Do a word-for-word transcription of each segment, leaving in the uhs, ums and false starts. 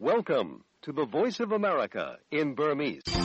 Welcome to the Voice of America in Burmese. ။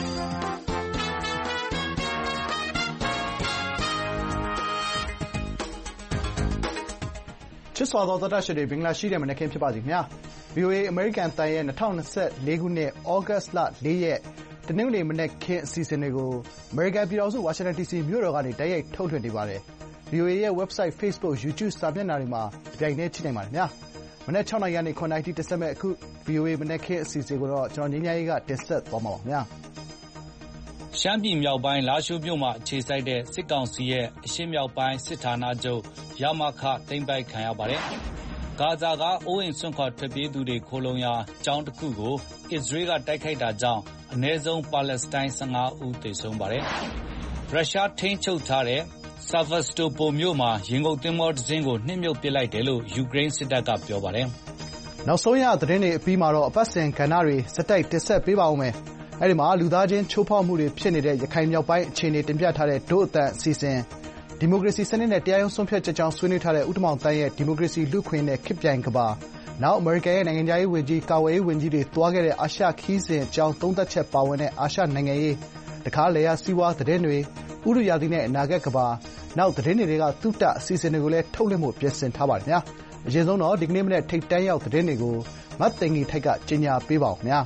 ချစ်စွာသောသောတရှင်တွေမင်္ဂလာရှိတဲ့မနက်ခင်းဖြစ်ပါစေခင်ဗျာ။ ဗွီအိုအေ အမေရိကန်အသံရဲ့၂၀၂၄ခုနှစ်ဩဂတ်စ်လ၄ရက်တနင်္ဂနွေမနက်ခင်းအစီအစဉ်တွေကိုအမေရိကန်ပြည်ထောင်စုဝါရှင်တန်ဒီစီမြို့တော်ကနေတိုက်ရိုက်ထုတ်လွှင့်နေပါတယ်။ ဗွီအိုအေရဲ့ website, Facebook, YouTube စာမျက်နှာတွေမှာတပြိုင်တည်းကြည့်နိုင်ပါတယ်ခင်ဗျာ။မနက်၆နာရီကနေ၇နာရီထိတင်ဆက်မယ့်အခု ဗွီအိုအေမနက်ခင်းအစီအစဉ်ကိုတော့ကျွန်တော်ငြိမ်းချမ်းရေးကတင်ဆက်သွားမှာပါခင်ဗျာ။ရှမ်းပြည်မြောက်ပိုင်းလားရှိုးမြို့မှာအခြေစိုက်တဲ့စစ်ကောင်စီရဲ့အရှေ့မြောက်ပိုင်းစစ်ဌာနချုပ်ရမခသိမ်းပိုက်ခံရပါတယ်။ဂါဇာကအိုးအိမ်စွန့်ခွာထွက်ပြေးသူတွေခိုလှုံရာကျောင်းတစ်ခုကိုအစ္စရေးကတိုက်ခိုက်တာကြောင့်အနည်းဆုံးပါလက်စတိုင်း၁၅ဦးသေဆုံးပါတယ်။ရုရှားထိန်းချုပ်ထားတဲ့ဆာဗတ်စတိုပိုမြို့မှာရင်ငုတ်သင်္ဘောတစ်စင်းကိုနှိမ့်မြုပ်ပစ်လိုက်တယ်လို့ယူကရိန်းစစ်တပ်ကပြောပါတယ်။နောက်ဆုံးရသတင်းတွေအပြီးမှာတော့အပတ်စဉ်ကဏ္ဍတွေစက်တိုက်တင်ဆက်ပေးပါဦးမယ်။အဲဒီမှာလူသားချင်းချိုးဖောက်မှုတွေဖြစ်နေတဲ့ရခိုင်မြောက်ပိုင်းအခြေအနေတင်ပြထားတဲ့ဒို့အသံအစီအစဉ်ဒီမိုကရေစီစနစ်နဲ့တရားရုံးဆုံးဖြတ်ချက်ကြောင်းဆွေးနွေးထားတဲ့ဦးတင်မောင်သန်းရဲ့ဒီမိုကရေစီလူ့ခွင့်နဲ့ခေတ်ပြိုင်ကဘာနောက်အမေရိကန်ရဲ့နိုင်ငံခြားရေးဝန်ကြီးကာကွယ်ရေးဝန်ကြီးတွေတွားခဲ့တဲ့အာရှခီးစဉ်အကြောင်းသုံးသပ်ချက်ပါဝင်တဲ့အာရှနိုင်ငံရေးတခါလေယာစီးပွားသတင်းတွေဥရုရာသီနဲ့အနာဂတ်ကဘာနောက်သတင်းတွေကသူ့တအစီအစဉ်တွေကိုလည်းထုတ်လွှင့်ဖို့ပြင်ဆင်ထားပါတယ်ခင်ဗျာအရင်ဆုံးတော့ဒီကနေ့မနေ့ထိပ်တန်းရောက်သတင်းတွေကိုမတ်သိင်္ဂီထိုက်ကကြီးညာပေးပါဦးခင်ဗျာ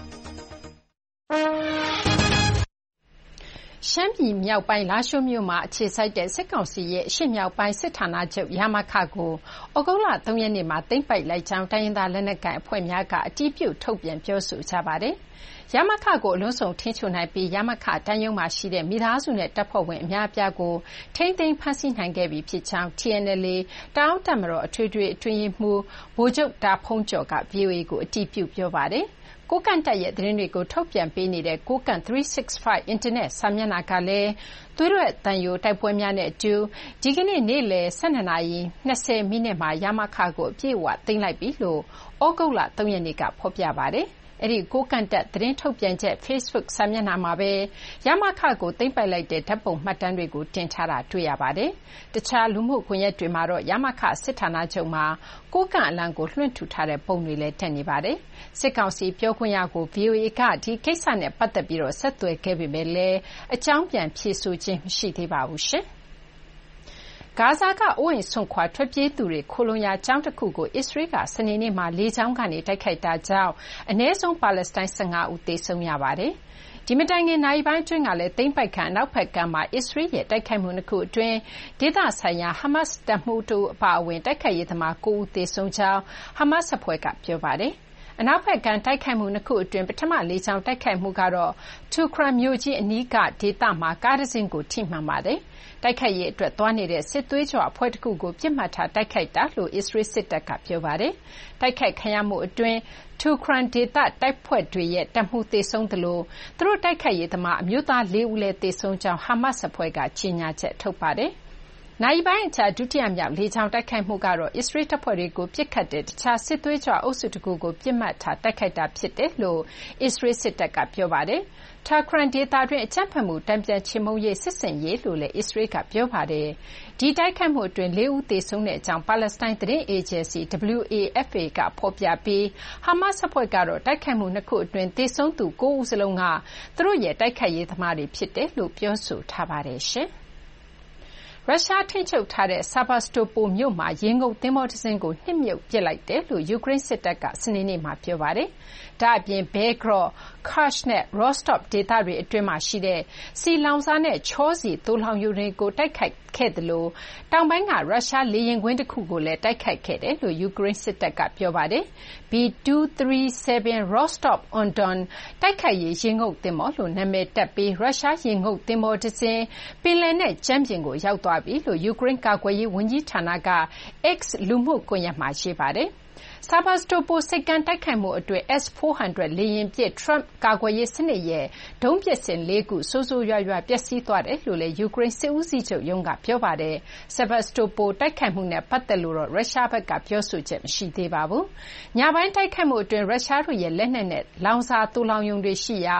ရှမ်းပြည်မြောက်ပိုင်းလားရှိုးမြို့မှာအခြေစိုက်တဲ့စစ်ကောင်စီရဲ့အရှေ့မြောက်ပိုင်းစစ်ဌာနချုပ်ရမခကိုဩဂုတ်လ၃ရက်နေ့မှာသိမ်းပိုက်လိုက်ကြောင်းတိုင်းရင်းသားလက်နက်ကိုင်အဖွဲ့များကအတည်ပြုထုတ်ပြန်ပြောဆိုကြပါတယ်။ရမခကိုအလွန်စုံထိန်းချုပ်နိုင်ပြီးရမခတိုင်းရုံးမှာရှိတဲ့မိသားစုနဲ့တပ်ဖွဲ့ဝင်အများအပြားကိုထိန်းသိမ်းဖမ်းဆီးနိုင်ခဲ့ပြီဖြစ်ကြောင်း T N L A တအောင်းတပ်မတော်အထွေထွေအတွင်းရေးမှူးဗိုလ်ချုပ်တာဖုန်းကျော်က ဗွီအိုအေကိုအတည်ပြုပြောပါတယ်။ကိုးကန့်တပ်ရဲ့သတင်းတွေကိုထုတ်ပြန်ပေးနေတဲ့ကိုးကန့်၃၆၅အင်တာနက်စာမျက်နှာကလည်းသွေးထွက်သံယိုတိုက်ပွဲများနဲ့အတူဒီကနေ့နေ့လယ်၁၂နာရီ၂၀မိနစ်မှာရမခကိုအပြည့်အဝသိမ်းလိုက်ပြီလို့ဩဂုတ်လ၃ရက်နေ့ကဖော်ပြပါတယ်။အဲဒီကိုးကန့်တပ်သတင်းထုတ်ပြန်ချက် Facebook စာမျက်နှာမှာပဲရမခကိုသိမ်းပိုက်လိုက်တဲ့ဓာတ်ပုံမှတ်တမ်းတွေကိုတင်ထားတာတွေ့ရပါတယ်။တခြားလူမှုကွန်ရက်တွေမှာတော့ရမခစစ်ဌာနချုပ်မှာကိုးကန့်အလံကိုလွှင့်ထူထားတဲ့ပုံတွေလည်းတက်နေပါတယ်။စစ်ကောင်စီပြောခွင့်ရကို ဗွီအိုအေကဒီကိစ္စနဲ့ပတ်သက်ပြီးတော့ဆက်သွယ်ခဲ့ပေမဲ့လည်းအကြောင်းပြန်ဖြေဆိုခြင်းမရှိသေးပါဘူးရှင်။ဂါဇာကအိုးအိမ်စွန့်ခွာထွက်ပြေးသူတွေခိုလှုံရာကျောင်းတစ်ခုကိုအစ္စရေးကစနေနေ့မှာလေကြောင်းကနေတိုက်ခိုက်တာကြောင့်အနည်းဆုံးပါလက်စတိုင်း၁၅ဦးသေဆုံးရပါတယ်။ဒီမတိုင်ခင်နိုင်ပိုင်းအတွင်းကလည်းသိမ်းပိုက်ခံနောက်ဖက်ကမှာအစ္စရေးရဲ့တိုက်ခိုက်မှုတစ်ခုအတွင်းဒေသဆိုင်ရာဟာမတ်စ်တပ်မှူးတို့အပါအဝင်တိုက်ခိုက်ရေးသမား၉ဦးသေဆုံးကြောင်းဟာမတ်စ်အဖွဲ့ကပြောပါတယ်။အနောက်ဘက်ကတိုက်ခိုက်မှုနှစ်ခုအတွင်းပထမလေးချောင်းတိုက်ခိုက်မှုကတော့ထူခရမ်မြို့ကြီးအနီးကဒေသမှာကားတစ်စင်းကိုထိမှန်ပါတယ်။တိုက်ခိုက်ရေးအတွက်သွားနေတဲ့စစ်သွေးကြွအဖွဲ့တစ်ခုကိုပြစ်မှတ်ထားတိုက်ခိုက်တာလို့အစ္စရေးစစ်တပ်ကပြောပါတယ်။တိုက်ခိုက်ခံရမှုအတွင်းထူခရမ်ဒေသတိုက်ဖွဲ့တွေရဲ့တပ်မှုသေဆုံးသလိုသူတို့တိုက်ခိုက်ရေးသမားအမျိုးသား၄ဦးလည်းသေဆုံးကြောင်းဟာမတ်စ်အဖွဲ့ကကြေညာချက်ထုတ်ပါတယ်။နိုင်ပိုင်းအခြားဒုတိယမြောက်လေကြောင်းတိုက်ခိုက်မှုကတော့အစ္စရေးတပ်ဖွဲ့တွေကိုပြစ်ခတ်တဲ့တခြားစစ်သွေးကြွအုပ်စုတကူကိုပြစ်မှတ်ထားတိုက်ခိုက်တာဖြစ်တယ်လို့အစ္စရေးစစ်တပ်ကပြောပါတယ်။ထာခရန်ဒေသတွင်းအကြမ်းဖက်မှုတံပြန်ချေမှုန်းရေးစစ်စင်ရေးလို့လည်းအစ္စရေးကပြောပါတယ်။ဒီတိုက်ခိုက်မှုအတွင်း၄ဦးသေဆုံးတဲ့အကြောင်းပါလက်စတိုင်းသတင်းအေဂျင်စီ W A F A ကဖော်ပြပြီးဟာမတ်စ်အဖွဲ့ကတော့တိုက်ခိုက်မှုနှစ်ခုအတွင်းသေဆုံးသူ၉ဦးစလုံးကသူတို့ရဲ့တိုက်ခိုက်ရေးသမားတွေဖြစ်တယ်လို့ပြောဆိုထားပါတယ်ရှင်။ရုရှားထိန်းချုပ်ထားတဲ့ဆာဗတ်စတိုပိုမြို့မှာရေငုပ်သင်္ဘောတစ်စင်းကိုနှိမ့်မြုပ်ပစ်လိုက်တယ်လို့ယူကရိန်းစစ်တပ်ကစနေနေ့မှာပြောပါတယ်။ဒါ့အပြင်ဘဲဂရော့၊ကာ့ချ်နဲ့ရော့စတော့ဒေသတွေအတွင်းမှာရှိတဲ့ဆီလောင်စာနဲ့ချောဆီသိုလှောင်ရုံတွေကိုတိုက်ခိုက်ခဲ့သလိုတောင်ပိုင်းကရုရှားလေယာဉ်ကွင်းတစ်ခုကိုလည်းတိုက်ခိုက်ခဲ့တယ်လို့ယူကရိန်းစစ်တပ်ကပြောပါတယ်။ B two thirty-seven Rostov-on-Don တိုက်ခိုက်ရေးရေငုပ်သင်္ဘောလို့နာမည်တပ်ပြီးရုရှားရေငုပ်သင်္ဘောတစ်စင်းပင်လယ်နက်ကြမ်းပြင်ကိုရောက်သွားပြီလို့ယူကရိန်းကာကွယ်ရေးဝန်ကြီးဌာနက X လူမှုကွန်ရက်မှာရေးပါတယ်။ဆာဗတ်စတိုပိုဆိပ်ကမ်းတိုက်ခိုက်မှုအတွင်း S four hundred လေယာဉ်ပစ် Trump ကာကွယ်ရေးစနစ်ရဲ့ဒုံးပစ်စင်လေးခုဆိုးဆိုးရွားရွားပျက်စီးသွားတယ်လို့လည်းယူကရိန်းစစ်ဦးစီးချုပ်ရုံးကပြောပါတယ်။ဆာဗတ်စတိုပိုတိုက်ခိုက်မှုနဲ့ပတ်သက်လို့တော့ရုရှားဘက်ကပြောဆိုချက်မရှိသေးပါဘူး။ညပိုင်းတိုက်ခိုက်မှုအတွင်းရုရှားတို့ရဲ့လက်နက်နဲ့လောင်စာသိုလှောင်ရုံတွေရှိရာ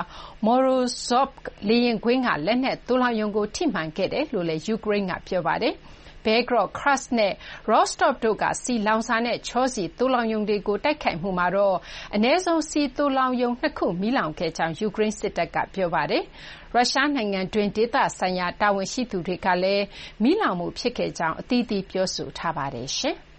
Morozov လေယာဉ်ကွင်းကလက်နက်သိုလှောင်ရုံကိုထိမှန်ခဲ့တယ်လို့လည်းယူကရိန်းကပြောပါတယ်။ Belgorod, Krasny နဲ့ Rostov တို့ကဆီလောင်စာနဲ့ချောစီသိုလှောင်ရုံတွေကိုတိုက်ခိုက်မှုမှာတော့အနည်းဆုံးဆီသိုလှောင်ရုံနှစ်ခုမီးလောင်ခဲ့ကြောင်းယူကရိန်းစစ်တပ်ကပြောပါတယ်။ရုရှားနိုင်ငံတွင်းဒေသဆိုင်ရာတာဝန်ရှိသူတွေကလည်းမီးလောင်မှုဖြစ်ခဲ့ကြောင်းအသီးသီးပြောဆိုထားပါတယ်ရှင်။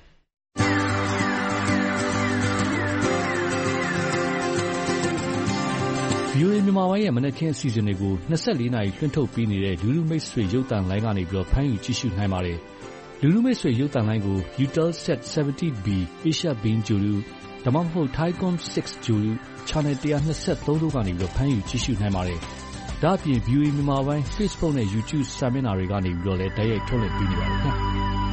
ဗီအိုအေ မြန်မာပိုင်းရဲ့မနက်ခင်းအစီအစဉ်တွေကို၂၄နာရီလွှင့်ထုတ်ပေးနေတဲ့လူလူမိတ်ဆွေရုပ်သံလိုင်းကနေဖမ်းယူကြည့်ရှုနိုင်ပါတယ်။လူလူမိတ်ဆွေရုပ်သံလိုင်းကို Eutelsat 70 B Asia Beam Guru ဒါမှမဟုတ် Thaicom 6 Guru Channel one twenty-threeတို့ကနေဖမ်းယူကြည့်ရှုနိုင်ပါတယ်။ဒါ့အပြင် ဗီအိုအေ မြန်မာပိုင်း Facebook နဲ့ YouTube စာမျက်နှာတွေကနေလည်းတိုက်ရိုက်ထုတ်လွှင့်ပေးနေပါတယ်ခင်ဗျာ။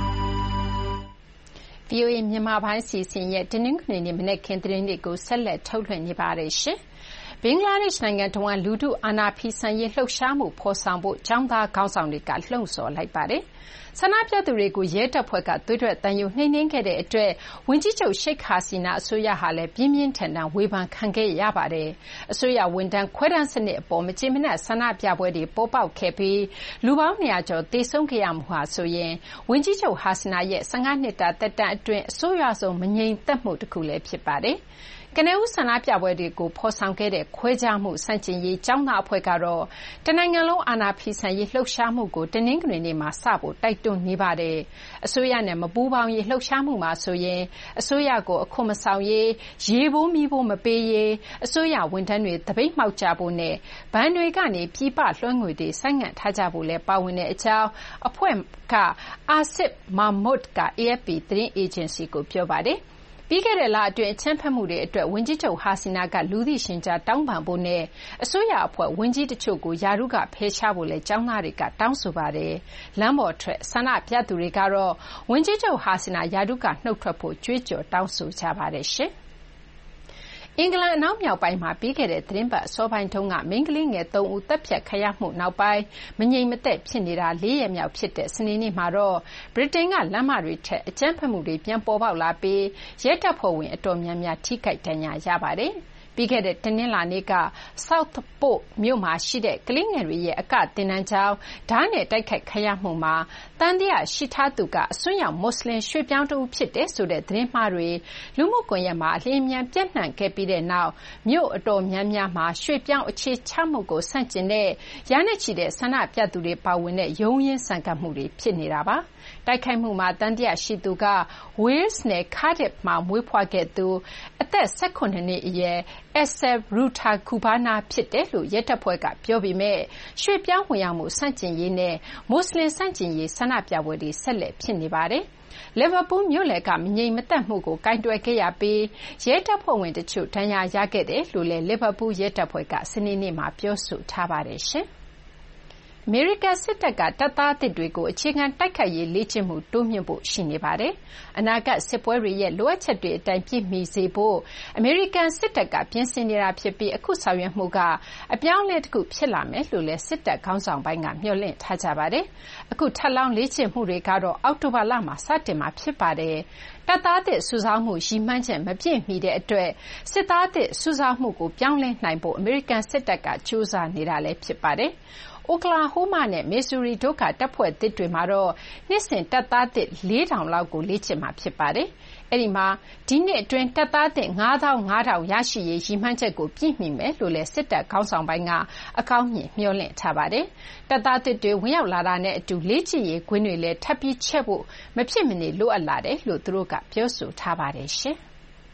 ဗီအိုအေမြန်မာပိုင်းစီစဉ်ရဲ့တနင်္ဂနွေနေ့မနက်ခင်းသတင်းတွေကိုဆက်လက်ထုတ်လွှင့်နေပါတယ်ရှင်။ဘင်္ဂလားဒေ့ရှ်နိုင်ငံတဝန်းလူထုအာဏာဖီဆန်ရေးလှုပ်ရှားမှုဖော်ဆောင်ဖို့ကျောင်းသားခေါင်းဆောင်တွေကလှုံ့ဆော်လိုက်ပါတယ်။ဆန္ဒပြသူတွေကိုရဲတပ်ဖွဲ့ကသွေးထွက်သံယိုနှိမ်နင်းခဲ့တဲ့အတွက်ဝန်ကြီးချုပ်ရှိတ်ဟာစီနာအစိုးရဟာလည်းပြင်းပြင်းထန်ထန်ဝေဖန်ခံခဲ့ရပါတယ်။အစိုးရဝန်ထမ်းခွဲတမ်းစနစ်အပေါ်မကျေမနပ်ဆန္ဒပြပွဲတွေပေါ်ပေါက်ခဲ့ပြီးလူပေါင်း၂၀၀ကျော်သေဆုံးခဲ့ရမှုဟာဆိုရင်ဝန်ကြီးချုပ်ဟာစီနာရဲ့၁၅နှစ်တာသက်တမ်းအတွင်းအဆိုးရွားဆုံးမငြိမ်သက်မှုတစ်ခုလည်းဖြစ်ပါတယ်။ကနဦးဆန္ဒပြပွဲတွေကိုဖော်ဆောင်ခဲ့တဲ့ခွဲခြားမှုဆန့်ကျင်ရေးကျောင်းသားအဖွဲ့ကတော့တနိုင်ငံလုံးအာဏာဖီဆန်ရေးလှုပ်ရှားမှုကိုတနင်္ဂနွေနေ့မှာစဖို့တိုက်တွန်းနေပါတယ်။အစိုးရနဲ့မပူးပေါင်းရေးလှုပ်ရှားမှုမှာဆိုရင်အစိုးရကိုအခွန်မဆောင်ရေးရေပိုးမီးပိုးမပေးရေးအစိုးရဝန်ထမ်းတွေတပိတ်မှောက်ကြဖို့နဲ့ဘဏ်တွေကနေပြည်ပလွှဲငွေတွေဆိုင်းငံ့ထားကြဖို့လည်းပါဝင်တဲ့အကြောင်းအဖွဲ့ကအာဆစ်မာမွတ်က A F P သတင်းအေဂျင်စီကိုပြောပါတယ်။ပြီးခဲ့တဲ့လအတွင်းအကြမ်းဖက်မှုတွေအတွက်ဝန်ကြီးချုပ်ဟာစီနာကလူသိရှင်ကြားတောင်းပန်ဖို့နဲ့အစိုးရအဖွဲ့ဝန်ကြီးတချို့ကိုယာရုကဖယ်ရှားဖို့လည်းကျောင်းသားတွေကတောင်းဆိုပါတယ်။လမ်းပေါ်ထွက်ဆန္ဒပြသူတွေကတော့ဝန်ကြီးချုပ်ဟာစီနာယာရုကနှုတ်ထွက်ဖို့ကြွေးကြော်တောင်းဆိုကြပါတယ်ရှင်။အင်္ဂလန်အနောက်မြောက်ပိုင်းမှာပြီးခဲ့တဲ့သီတင်းပတ်အစောပိုင်းတုန်းကမိန်းကလေးငယ်သုံးဦးသတ်ဖြတ်ခံရမှုနောက်ပိုင်းမငြိမ်မသက်ဖြစ်နေတာလေးရက်မြောက်ဖြစ်တဲ့စနေနေ့မှာတော့ဗြိတိန်ကလမ်းမတွေထက်အကြမ်းဖက်မှုတွေပြန်ပေါ်ပေါက်လာပြီးရဲတပ်ဖွဲ့ဝင်အတော်များများထိခိုက်ဒဏ်ရာရပါတယ်။ပြီးခဲ့တဲ့တနင်္လာနေ့က Southport မြို့မှာရှိတဲ့ကလေးငယ်တွေရဲ့အကသင်တန်းကျောင်းဓားနဲ့တိုက်ခိုက်ခံရမှုမှာသံသယရှိထားသူကအစွန်းရောက်မွတ်စလင်ရွှေ့ပြောင်းတဦးဖြစ်တယ်ဆိုတဲ့သတင်းမှားတွေလူမှုကွန်ရက်မှာအလျင်အမြန်ပြန့်နှံ့ခဲ့ပြီးတဲ့နောက်မြို့အတော်များများမှာရွှေ့ပြောင်းအခြေချမှုကိုဆန့်ကျင်တဲ့ရာနဲ့ချီတဲ့ဆန္ဒပြသူတွေပါဝင်တဲ့ရုန်းရင်းဆန်ခတ်မှုတွေဖြစ်နေတာပါ။တိုက်ခိုက်မှုမှာသံသယရှိသူက Wales နယ် Cardiff မှာမွေးဖွားခဲ့သူအသက်၁၇နှစ်အရွယ် Esser Rutagubana ဖြစ်တယ်လို့ရဲတပ်ဖွဲ့ကပြောပေမဲ့ရွှေ့ပြောင်းဝင်ရောက်မှုဆန့်ကျင်ရေးနဲ့မွတ်စလင်ဆန့်ကျင်ရေးဆန္ဒပြပွဲတွေဆက်လက်ဖြစ်နေပါတယ်။လီဗာပူးမြို့လယ်ကမငြိမ်မသက်မှုကိုကင်တွယ်ခဲ့ရပြီးရဲတပ်ဖွဲ့ဝင်တချို့ဒဏ်ရာရခဲ့တယ်လို့လည်းလီဗာပူးရဲတပ်ဖွဲ့ကစနေနေ့မှာပြောဆိုထားပါတယ်ရှင်။အမေရိကန်စစ်တပ်ကတပ်သားသစ်တွေကိုအခြေခံတိုက်ခိုက်ရေးလေ့ကျင့်မှုတိုးမြှင့်ဖို့ရှိနေပါတယ်။အနာဂတ်စစ်ပွဲတွေရဲ့လိုအပ်ချက်တွေအတိုင်းပြည့်မီစေဖို့အမေရိကန်စစ်တပ်ကပြင်ဆင်နေတာဖြစ်ပြီးအခုဆောင်ရွက်မှုကအပြောင်းအလဲတစ်ခုဖြစ်လာမယ်လို့လည်းစစ်တပ်ခေါင်းဆောင်ပိုင်းကမျှော်လင့်ထားကြပါတယ်။အခုထပ်လောင်းလေ့ကျင့်မှုတွေကတော့အောက်တိုဘာလမှာစတင်မှာဖြစ်ပါတယ်။တပ်သားသစ်စုဆောင်းမှုရည်မှန်းချက်မပြည့်မီတဲ့အတွက်စစ်သားသစ်စုဆောင်းမှုကိုပြောင်းလဲနိုင်ဖို့အမေရိကန်စစ်တပ်ကကြိုးစားနေတာလည်းဖြစ်ပါတယ်။အိုကလာဟိုးမာနဲ့မစ်ဆူရီတို့ကတပ်ဖွဲ့သစ်တွေမှာတော့နှစ်စဉ်တပ်သားသစ်လေးထောင်လောက်ကိုလေ့ကျင့်မှာဖြစ်ပါတယ်။အဲဒီမှာဒီနှစ်အတွင်းတပ်သားသစ်ငါးသောင်းငါးထောင်ရရှိရေးရည်မှန်းချက်ကိုပြည့်မီမယ်လို့လည်းစစ်တပ်ခေါင်းဆောင်ပိုင်းကအကောင်းမြင်မျှော်လင့်ထားပါတယ်။တပ်သားသစ်တွေဝင်ရောက်လာတာနဲ့အတူလေ့ကျင့်ရေးကွင်းတွေလည်းထပ်ပြီးချဲ့ဖို့မဖြစ်မနေလိုအပ်လာတယ်လို့သူတို့ကပြောဆိုထားပါတယ်ရှင်။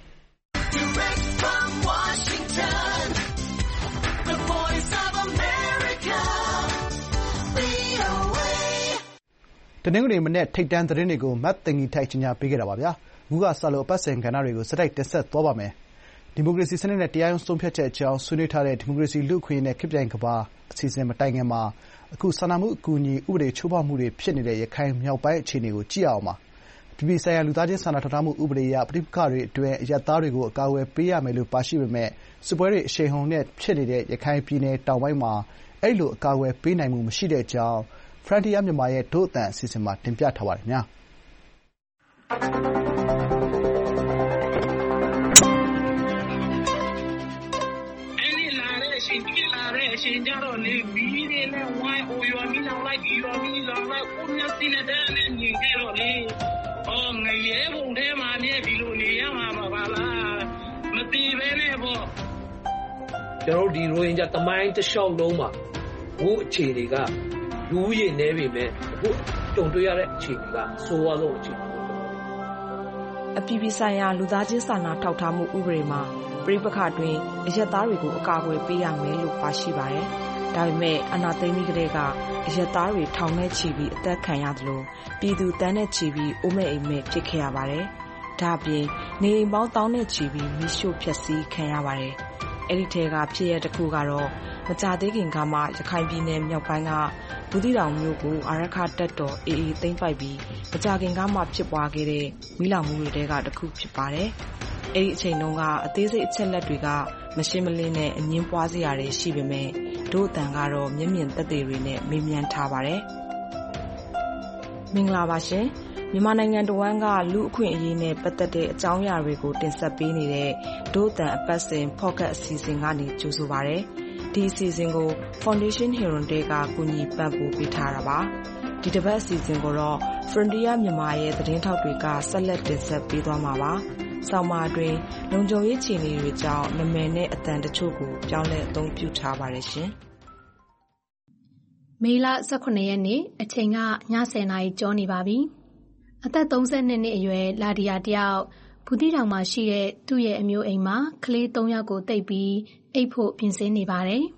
Direct from Washington, the voice of America. တနင်္ဂနွေမနေ့ထိပ်တန်းသတင်းတွေကိုမတ်တင်ကြီးထိုက်ချင်ညာပေးခဲ့တာပါဗျာ။အခုကစလို့အပတ်စဉ်ကဏ္ဍတွေကိုစတိုက်တင်ဆက်သွားပါမယ်။ဒီမိုကရေစီစနစ်နဲ့တရားရုံးဆုံးဖြတ်ချက်အကြောင်းဆွေးနွေးထားတဲ့ဒီမိုကရေစီလူ့အခွင့်အရေးနဲ့ခေတ်ပြိုင်ကမ္ဘာအစီအစဉ်မတိုင်ခင်မှာအခုစာနာမှုအကူအညီဥပဒေချိုးဖောက်မှုတွေဖြစ်နေတဲ့ရခိုင်မြောက်ပိုင်းအခြေအနေကိုကြည့်အောင်ပါ။ပြည်ပဆိုင်ရာလူသားချင်းစာနာထောက်ထားမှုဥပဒေအရပဋိပက္ခတွေအတွင်းအရပ်သားတွေကိုအကာအကွယ်ပေးရမယ်လို့ပါရှိပေမဲ့စစ်ပွဲတွေအရှိန်အဟုန်နဲ့ဖြစ်နေတဲ့ရခိုင်ပြည်နယ်တောင်ပိုင်းမှာအဲဒီလိုအကာအကွယ်ပေးနိုင်မှုမရှိတဲ့အကြောင်း Frontier မြန်မာရဲ့ဒို့အသံအစီအစဉ်မှာတင်ပြထားပါတယ်ခင်ဗျာ။အဲဒီလာတဲ့အချိန်ဒီလာတဲ့အချိန်ကျတော့လေမီးတွေနဲ့ဝိုင်းအိုရွာမီးလောင်လိုက်ဒီရွာမီးလောင်လိုက်ဦးမြတ်စီနဲ့တဲ့နဲ့ကျွန်တော်တို့ဒီရိုဟင်ဂျာတမိုင်းတစ်လျှောက်လုံးမှာဘိုးအခြေတွေကလူရည်နေပြီမဲ့အခုကြုံတွေ့ရတဲ့အခြေတွေကဆိုးဝါးဆုံးအခြေအနေအပြည်ပြည်ဆိုင်ရာလူသားချင်းစာနာထောက်ထားမှုဥပဒေမှာပြည်ပခါတွင်အရက်သားတွေကိုအကာအကွယ်ပေးရမယ်လို့ပါရှိပါတယ်။ဒါပေမဲ့အနာသိမ့်ပြီးကလေးကအရက်သားတွေထောင်နဲ့ချီပြီးအသက်ခံရသလိုပြည်သူတန်းနဲ့ချီပြီးအိုးမဲ့အိမ်မဲ့ဖြစ်ခဲ့ရပါတယ်။ဒါ့အပြင်နေအိမ်ပေါင်းတောင်းနဲ့ချီပြီးမိရှို့ဖျက်ဆီးခံရပါတယ်။အဲ့ဒီထဲကဖြစ်ရတဲ့တစ်ခုကတော့မကြသေးခင်ကမှရခိုင်ပြည်နယ်မြောက်ပိုင်းကဘူးသီးတောင်မြို့ကိုအာရခတပ်တော်အေအေသိမ်းပိုက်ပြီးမကြခင်ကမှဖြစ်ပွားခဲ့တဲ့မိလောင်မှုတွေထဲကတစ်ခုဖြစ်ပါတယ်။အဲ့ဒီအချိန်တုန်းကအသေးစိတ်အချက်လက်တွေကမရှင်းမလင်းနဲ့အငင်းပွားစရာတွေရှိပေမဲ့တို့အတန်ကတော့မျက်မြင်သက်သေတွေနဲ့မေးမြန်းထားပါတယ်။မင်္ဂလာပါရှင်။မြန်မာနိုင်ငံတော်ဝန်ကလူအခွင့်အရေးနဲ့ပတ်သက်တဲ့အကြောင်းအရာတွေကိုတင်ဆက်ပေးနေတဲ့တို့အတန်အပတ်စဉ် Podcast အစီအစဉ်ကနေကြိုဆိုပါရစေ။ဒီအစီအစဉ်ကို Foundation Heron ကကူညီပံ့ပိုးပေးထားတာပါ။ဒီတစ်ပတ်အစီအစဉ်ကိုတော့ Frontier မြန်မာရဲ့သတင်းထောက်တွေကဆက်လက်တင်ဆက်ပေးသွားမှာပါ။ဆောင်းပါးတွင်လုံခြုံရေးခြေအနေတွေကြောင့်နာမည်နဲ့အသံတချို့ကိုပြောင်းလဲအသုံးပြုထားပါတယ်ရှင်။မေလ၁၇ရက်နေ့အချိန်ကညဆယ်နာရီကျော်နေပါပြီ။အသက်၃၂နှစ်အရွယ်လာဒီယာတယောက်ဘူးသီးတောင်မှာရှိတဲ့သူ့ရဲ့အမျိုးအိမ်မှာကလေး၃ယောက်ကိုတိတ်ပြီးအိပ်ဖို့ပြင်ဆင်နေပါတယ်။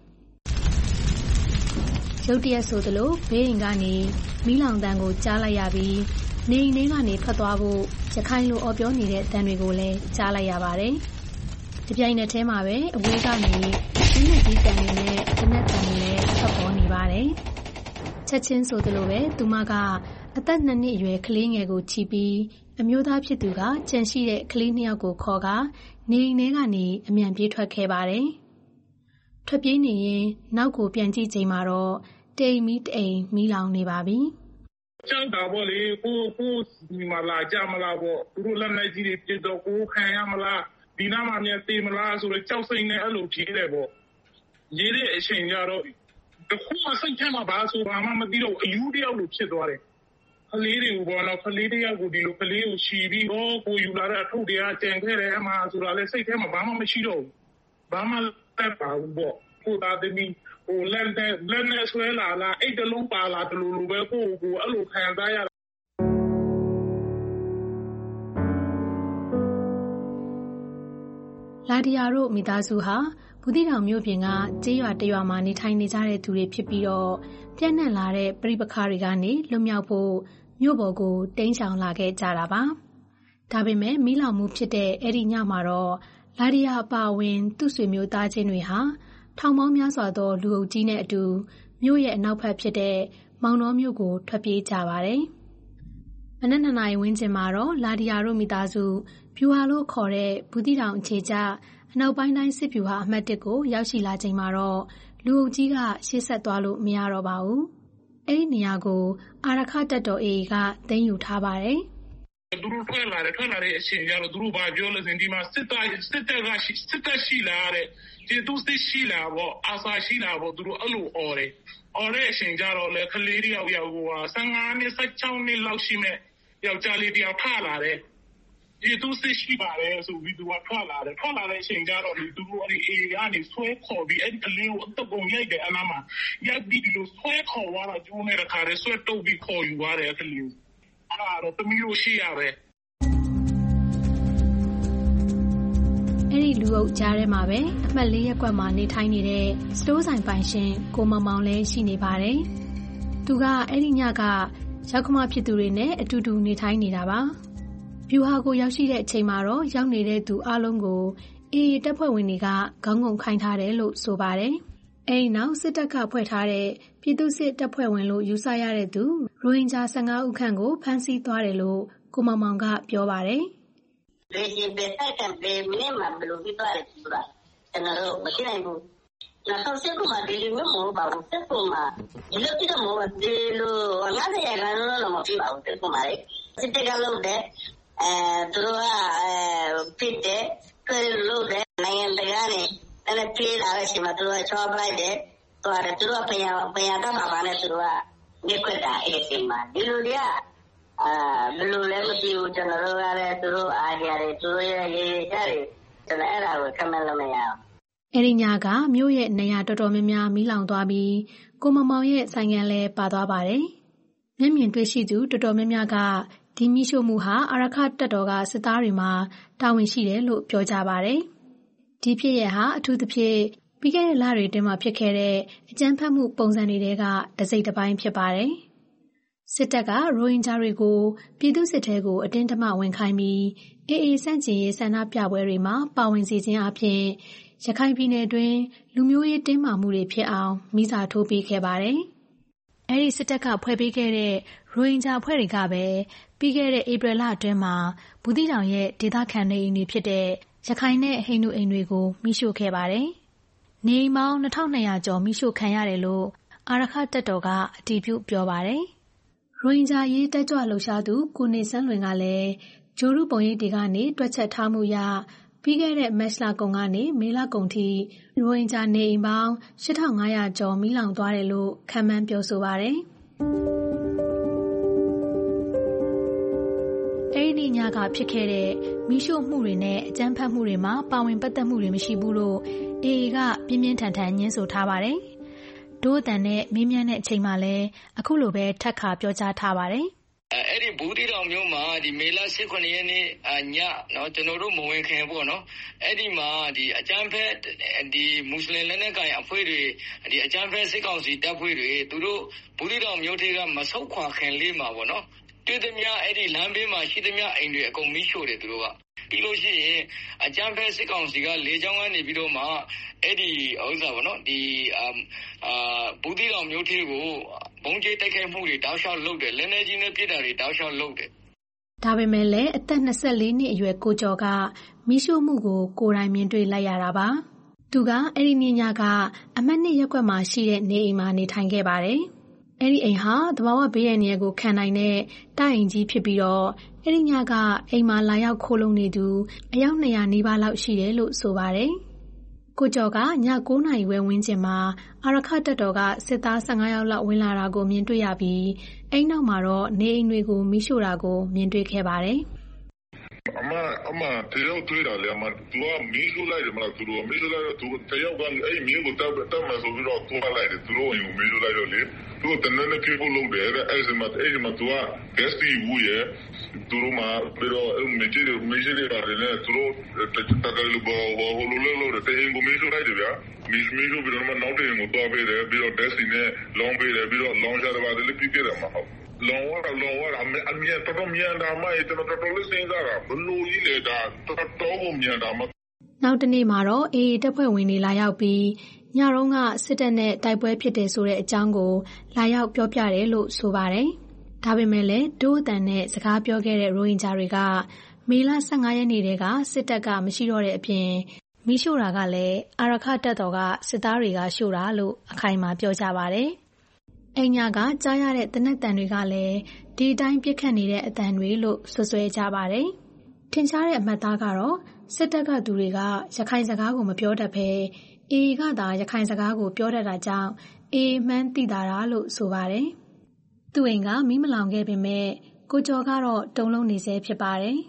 ရုတ်တရက်ဆိုသလိုဘေးအိမ်ကနေမီးလောင်တန်းကိုကြားလိုက်ရပြီးနေအိမ်ထဲကနေထွက်သွားဖို့ရခိုင်လိုအော်ပြောနေတဲ့အတန်တွေကိုလည်းကြားလိုက်ရပါတယ်။ဒီပြိုင်နက်ထဲမှာပဲအဝေးကနေဒီနဲ့ဒီတန်တွေနဲ့တနက်တန်တွေလည်းထွက်ပေါ်နေပါတယ်။ချက်ချင်းဆိုသလိုပဲသူမကအသက်နှစ်နှစ်အရွယ်ကလေးငယ်ကိုချီပြီးအမျိုးသားဖြစ်သူကကြံရှိတဲ့ကလေးနှစ်ယောက်ကိုခေါ်ကနေအိမ်ထဲကနေအမြန်ပြေးထွက်ခဲ့ပါတယ်။ထွက်ပြေးနေရင်နောက်ကိုပြန်ကြည့်ချိန်မှာတော့တိမ်မီးတိမ်မီးလောင်နေပါပြီ။ကျောင်းတာပေါ့လေကိုကိုဒီမှာလာကြမလားပေါ့သူတို့လက်နဲ့ကြီးတွေပြစ်တော့ကိုခံရမလားဒီနားမှာမြန်တေးမလားဆိုတော့ကြောက်စိမ့်နဲ့အဲ့လိုဖြေးတယ်ပေါ့ရေးတဲ့အချိန်ကျတော့တခုမှစိတ်ထဲမှာဘာဆိုဘာမှမသိတော့အယူတယောက်လိုဖြစ်သွားတယ်ကလေးတွေကိုပေါ့နော်ကလေးတယောက်ကိုဒီလိုကလေးကိုရှီပြီးတော့ကိုယူလာတဲ့အထုပ်တွေကကြံခဲ့တယ်အမှဆိုတာလဲစိတ်ထဲမှာဘာမှမရှိတော့ဘူးဘာမှတက်ပါဘူးပေါ့ကိုသားသမီးဟိုလက်နဲ့လက်နဲ့ဆွဲလာလာအိတ်တလုံးပါလာတလူလိုပဲကိုကိုအဲ့လိုခံစားရလာဒီယာတို့မိသားစုဟာဘူးသီးတောင်မြို့ပြင်ကကျေးရွာတရွာမှာနေထိုင်နေကြတဲ့သူတွေဖြစ်ပြီးတော့ပြန့်နှံ့လာတဲ့ပြိပခါတွေကနေလွတ်မြောက်ဖို့မြို့ပေါ်ကိုတိမ်းရှောင်လာခဲ့ကြတာပါ။ဒါပေမဲ့မီးလောင်မှုဖြစ်တဲ့အဲ့ဒီညမှာတော့လာဒီယာအပါအဝင်သူ့ဆွေမျိုးသားချင်းတွေဟာထောင်ပေါင်းများစွာသောလူအုပ်ကြီးနဲ့အတူမြို့ရဲ့အနောက်ဘက်ဖြစ်တဲ့မောင်နှောမြို့ကိုထွက်ပြေးကြပါတယ်။မနက်နှစ်နာရီဝန်းကျင်မှာတော့လာဒီယာတို့မိသားစုဗျူဟာလို့ခေါ်တဲ့ဘူးသီးတောင်အခြေကျအနောက်ပိုင်းတိုင်းစစ်ဗျူဟာအမှတ်တစ်ကိုရောက်ရှိလာချိန်မှာတော့လူအုပ်ကြီးကရှေ့ဆက်သွားလို့မရတော့ပါဘူး။အဲ့ဒီနေရာကိုအာရခတပ်တော်အေအေကသိမ်းယူထားပါတယ်။သူတို့ထွက်လာတယ်ထွက်လာတဲ့အချိန်ကျတော့သူတို့ဘာပြောလဲဆိုရင်ဒီမှာစစ်တပ်စစ်တပ်ကစစ်တပ်ရှိလာတဲ့ဒီသူစစ်ရှိလာပေါ့အာစာရှိလာပေါ့သူတို့အဲ့လိုអော်တယ်អော်တဲ့အချိန်ကျတော့လေကလေးတယောက်ယောက်ဟိုဟာ၁၅နှစ်၁၆နှစ်လောက်ရှိမဲ့ယောက်ျားလေးတယောက်ထလာတယ်ဒီသူစစ်ရှိပါတယ်ဆိုပြီးသူကထွက်လာတယ်ထွက်လာတဲ့အချိန်ကျတော့ဒီသူတို့အဲ့ဒီအေးကနေဆွဲခေါ်ပြီးအဲ့ဒီကလေးကိုအတော့ပုံရိုက်တယ်အနားမှာရိုက်ပြီးဒီလိုဆွဲခေါ်သွားတာကျိုးနေတဲ့ခါရဲဆွဲတုပ်ပြီးခေါ်ယူသွားတယ်ကလေးအဲ့ဒါတော့တမီးတို့ရှိရပဲအဲ့ဒီလူအုပ်ကြားထဲမှာပဲအမှတ်လေးရပ်ကွက်မှာနေထိုင်နေတဲ့စတိုးဆိုင်ပိုင်ရှင်ကိုမောင်မောင်လည်းရှိနေပါတယ်။သူကအဲ့ဒီညကရောက်ခမဖြစ်သူတွေနဲ့အတူတူနေထိုင်နေတာပါ။ဗျူဟာကိုရောက်ရှိတဲ့အချိန်မှာတော့ရောက်နေတဲ့သူအလုံးကိုအေအေတပ်ဖွဲ့ဝင်တွေကခေါင်းငုံခိုင်းထားတယ်လို့ဆိုပါတယ်။အဲ့ဒီနောက်စစ်တပ်ကဖွဲ့ထားတဲ့ပြည်သူ့စစ်တပ်ဖွဲ့ဝင်လို့ယူဆရတဲ့သူရိုဟင်ဂျာ၁၅ဦးခန့်ကိုဖမ်းဆီးသွားတယ်လို့ကိုမောင်မောင်ကပြောပါတယ်။ဒီဒီဘက်ကန်ဘေးမင်းမဘလို့ပြီးသွားတယ်ဆိုတာကျွန်တော်တို့မရှိနိုင်ဘူး။နောက်ဆုံးကမှဒီလိုမျိုးမဟုတ်ပါဘူး။စက်ကမှဒီလိုပြတော့မဟုတ်ဒီလိုငါးဆယ်ရာခိုင်နှုန်းတော့မဖြစ်ပါဘူးစက်ကမှလေ။စစ်တပ်ကလုပ်တဲ့အဲသူတို့ကအဲဖြစ်တဲ့ကဲလို့တဲ့နိုင်ငံတကာနဲ့အဲ့ပြေးလာတဲ့ချိန်မှာသူတို့ကချောပလိုက်တယ်။သူကသူတို့ကပြန်ပြန်တော့မှာပါနဲ့သူတို့ကနေခွက်တာအဲ့ဒီချိန်မှာဒီလိုတွေကအာဘယ်လိုလဲမသိဘူးကျွန်တော်တို့ကလည်းသူတို့အားကြတယ်သူတို့ရဲ့ရေးရေးကြတယ်ကျွန်တော်အဲ့ဒါကိုခမလို့မရဘူးအဲဒီညကမြို့ရဲ့နေရာတော်တော်များများမီးလောင်သွားပြီးကိုမမောင်ရဲ့ဆိုင်ငယ်လည်းပါသွားပါတယ်။မျက်မြင်တွေ့ရှိသူတော်တော်များများကဒီမီးရှို့မှုဟာအာရခတပ်တော်ကစစ်သားတွေမှာတာဝန်ရှိတယ်လို့ပြောကြပါတယ်။ဒီဖြစ်ရပ်ဟာအထူးသဖြင့်ပြီးခဲ့တဲ့လတွေအတွင်းမှာဖြစ်ခဲ့တဲ့အကြမ်းဖက်မှုပုံစံတွေကတစိမ့်တစ်ပိုင်းဖြစ်ပါတယ်။စစ်တပ်ကရိုဟင်ဂျာတွေကိုပြည်သူစစ်ထဲကိုအတင်းအဓမ္မဝင်ခိုင်းပြီးအေးအေးဆန့်ကျင်ရေးဆန္ဒပြပွဲတွေမှာပါဝင်စီခြင်းအပြင်ရခိုင်ပြည်နယ်တွင်လူမျိုးရေးတင်းမာမှုတွေဖြစ်အောင်မိစာထိုးပေးခဲ့ပါတယ်။အဲဒီစစ်တပ်ကဖွဲ့ပေးခဲ့တဲ့ရိုဟင်ဂျာအဖွဲ့တွေကပဲပြီးခဲ့တဲ့ဧပြီလအတွင်းမှာဘူးသီးတောင်ရဲ့ဒေသခံနေအိမ်တွေဖြစ်တဲ့ရခိုင်နဲ့ဟိန္ဒူအိမ်တွေကိုမိရှို့ခဲ့ပါတယ်။နေအိမ်ပေါင်းနှစ်ထောင်နှစ်ရာကျော်မိရှို့ခံရတယ်လို့အာရခတပ်တော်ကအတည်ပြုပြောပါတယ်။ရိုဟင်ဂျာရေးတက်ကြွလှုပ်ရှားသူကိုနေဆန်းလွင်ကလည်းဂျိုရုပုံရိပ်တွေကနေတွက်ချက်ထားမှုရပြီးခဲ့တဲ့မတ်လကုန်ကနေမေလကုန်ထိရိုဟင်ဂျာနေအိမ်ပေါင်းရှစ်ထောင်ငါးရာကျော်မီးလောင်သွားတယ်လို့ခန့်မှန်းပြောဆိုပါတယ်။အဲဒီညကဖြစ်ခဲ့တဲ့မီးရှို့မှုတွေနဲ့အကြမ်းဖက်မှုတွေမှာပါဝင်ပတ်သက်မှုတွေမရှိဘူးလို့အေအေကပြင်းပြင်းထန်ထန်ညှင်းဆိုထားပါတယ်။ဒို့အတန်နဲ့မင်းမြန်းတဲ့အချိန်မှာလည်းအခုလိုပဲထပ်ခါပြောကြားထားပါတယ်။အဲ့ဒီဘူးတီတောင်မြို့မှာဒီမေလ十九ရက်နေ့ညနော်ကျွန်တော်တို့မဝင်ခင်ပေါ့နော်အဲ့ဒီမှာဒီအကြမ်းဖက်ဒီမွတ်စလင်လက်နက်ကိုင်အဖွဲ့တွေဒီအကြမ်းဖက်စစ်ကောင်စီတပ်ဖွဲ့တွေသူတို့ဘူးတီတောင်မြို့ထဲကမဆုတ်ခွာခင်လေးမှာပေါ့နော်တွေ့သမျှအဲ့ဒီလမ်းဘေးမှာရှိသမျှအိမ်တွေအကုန်မိရှို့တယ်သူတို့ကပြီးလို့ရှိရင်အကြမ်းဖက်စစ်ကောင်စီကလေကြောင်းကနေပြီးတော့မှအဲ့ဒီဥစ္စာပေါ့နော်ဒီအာဘူးတီတောင်မြို့ထဲကိုဘုံကျဲတိုက်ခိုက်မှုတွေတောက်လျှောက်လုပ်တယ်လက်နေကြီးနဲ့ပြည်တာတွေတောက်လျှောက်လုပ်တယ်ဒါပေမဲ့လည်းအသက်နှစ်ဆယ့်လေးနှစ်အရွယ်ကိုကျော်ကမီးရှို့မှုကိုကိုယ်တိုင်မြင်တွေ့လိုက်ရတာပါသူကအဲ့ဒီနေ့ညကအမှတ်နှစ်ရပ်ကွက်မှာရှိတဲ့နေအိမ်မှာနေထိုင်ခဲ့ပါတယ်အဲ့ဒီအိမ်ဟာသဘာဝဘေးရန်ရဲကိုခံနိုင်တဲ့တိုက်အိမ်ကြီးဖြစ်ပြီးတော့အဲ့ဒီညကအိမ်မှာလာရောက်ခိုးလုံနေသူအယောက်နှစ်ရာနီးပါးလောက်ရှိတယ်လို့ဆိုပါတယ်ကိုကျော်ကည၉နာရီဝဲဝန်းကျင်မှာအာရခတပ်တော်ကစစ်သားဆယ့်ငါးယောက်လောက်ဝင်လာတာကိုမြင်တွေ့ရပြီးအိမ်နောက်မှာတော့နေအိမ်တွေကိုမိရှို့တာကိုမြင်တွေ့ခဲ့ပါတယ်အမအမတယောက်တွေ့တာလေအမသူကမီးရှို့လိုက်တယ်မလားသူတို့မီးရှို့လိုက်တော့သူတယောက်ကအဲ့မီးကိုတပ်တပ်မှဆိုပြီးတော့သူကလိုက်တယ်သူတို့အိမ်ကိုမီးရှို့လိုက်တော့လေသူကတနက်နေ့ပြေဖို့လုပ်တယ်အဲ့ဒီမှာအဲ့ဒီမှာသူက guest ဘူးရဲ့သူတို့မှာပြီးတော့မကြီးတယ်မကြီးတယ်ပါတယ်လေသူတို့တကယ်လို့ဘောဟိုလိုလိုလို့တဲ့အိမ်ကိုမီးရှို့လိုက်တယ်ဗျာမီးမီးလို့ပြီးတော့မှနောက်တဲ့အိမ်ကိုတော့ပေးတယ်ပြီးတော့ desk နဲ့လောင်းပေးတယ်ပြီးတော့လောင်းချတယ်ပါတယ်လေပြီးကြတယ်မှာဟုတ်လောဝါလောဝါအမေအမေတော်မြန်တာမအဲ့တော်တော်လေးစဉ်းစားတာဘလို့ကြီးလေဒါတော်တော်ကိုမြန်တာမနောက်တနေ့မှာတော့အေအေတပ်ဖွဲ့ဝင်တွေလာရောက်ပြီးညတုန်းကစစ်တပ်နဲ့တိုက်ပွဲဖြစ်တယ်ဆိုတဲ့အကြောင်းကိုလာရောက်ပြောပြတယ်လို့ဆိုပါတယ်ဒါပေမဲ့လည်းဒို့အတန်နဲ့စကားပြောခဲ့တဲ့ရိုဟင်ဂျာတွေကမေလဆယ့်ငါးရက်နေ့တည်းကစစ်တပ်ကမရှိတော့တဲ့အပြင်မီးရှို့တာကလည်းအာရခတပ်တော်ကစစ်သားတွေကရှို့တာလို့အခိုင်အမာပြောကြပါတယ်အိမ်ညာကကြားရတဲ့တနက်တန်တွေကလည်းဒီတိုင်းပြစ်ခတ်နေတဲ့အတန်တွေလို့ဆွဆွဲကြပါတယ်။ထင်ရှားတဲ့အမှတ်သားကတော့စစ်တပ်ကသူတွေကရခိုင်စကားကိုမပြောတတ်ဘဲအေကသာရခိုင်စကားကိုပြောတတ်တာကြောင့်အေမှန်းသိတာလားလို့ဆိုပါတယ်။သူ့အိမ်ကမီးမလောင်ခဲ့ပေမဲ့ကိုကျော်ကတော့တုံလုံးနေဆဲဖြစ်ပါတယ်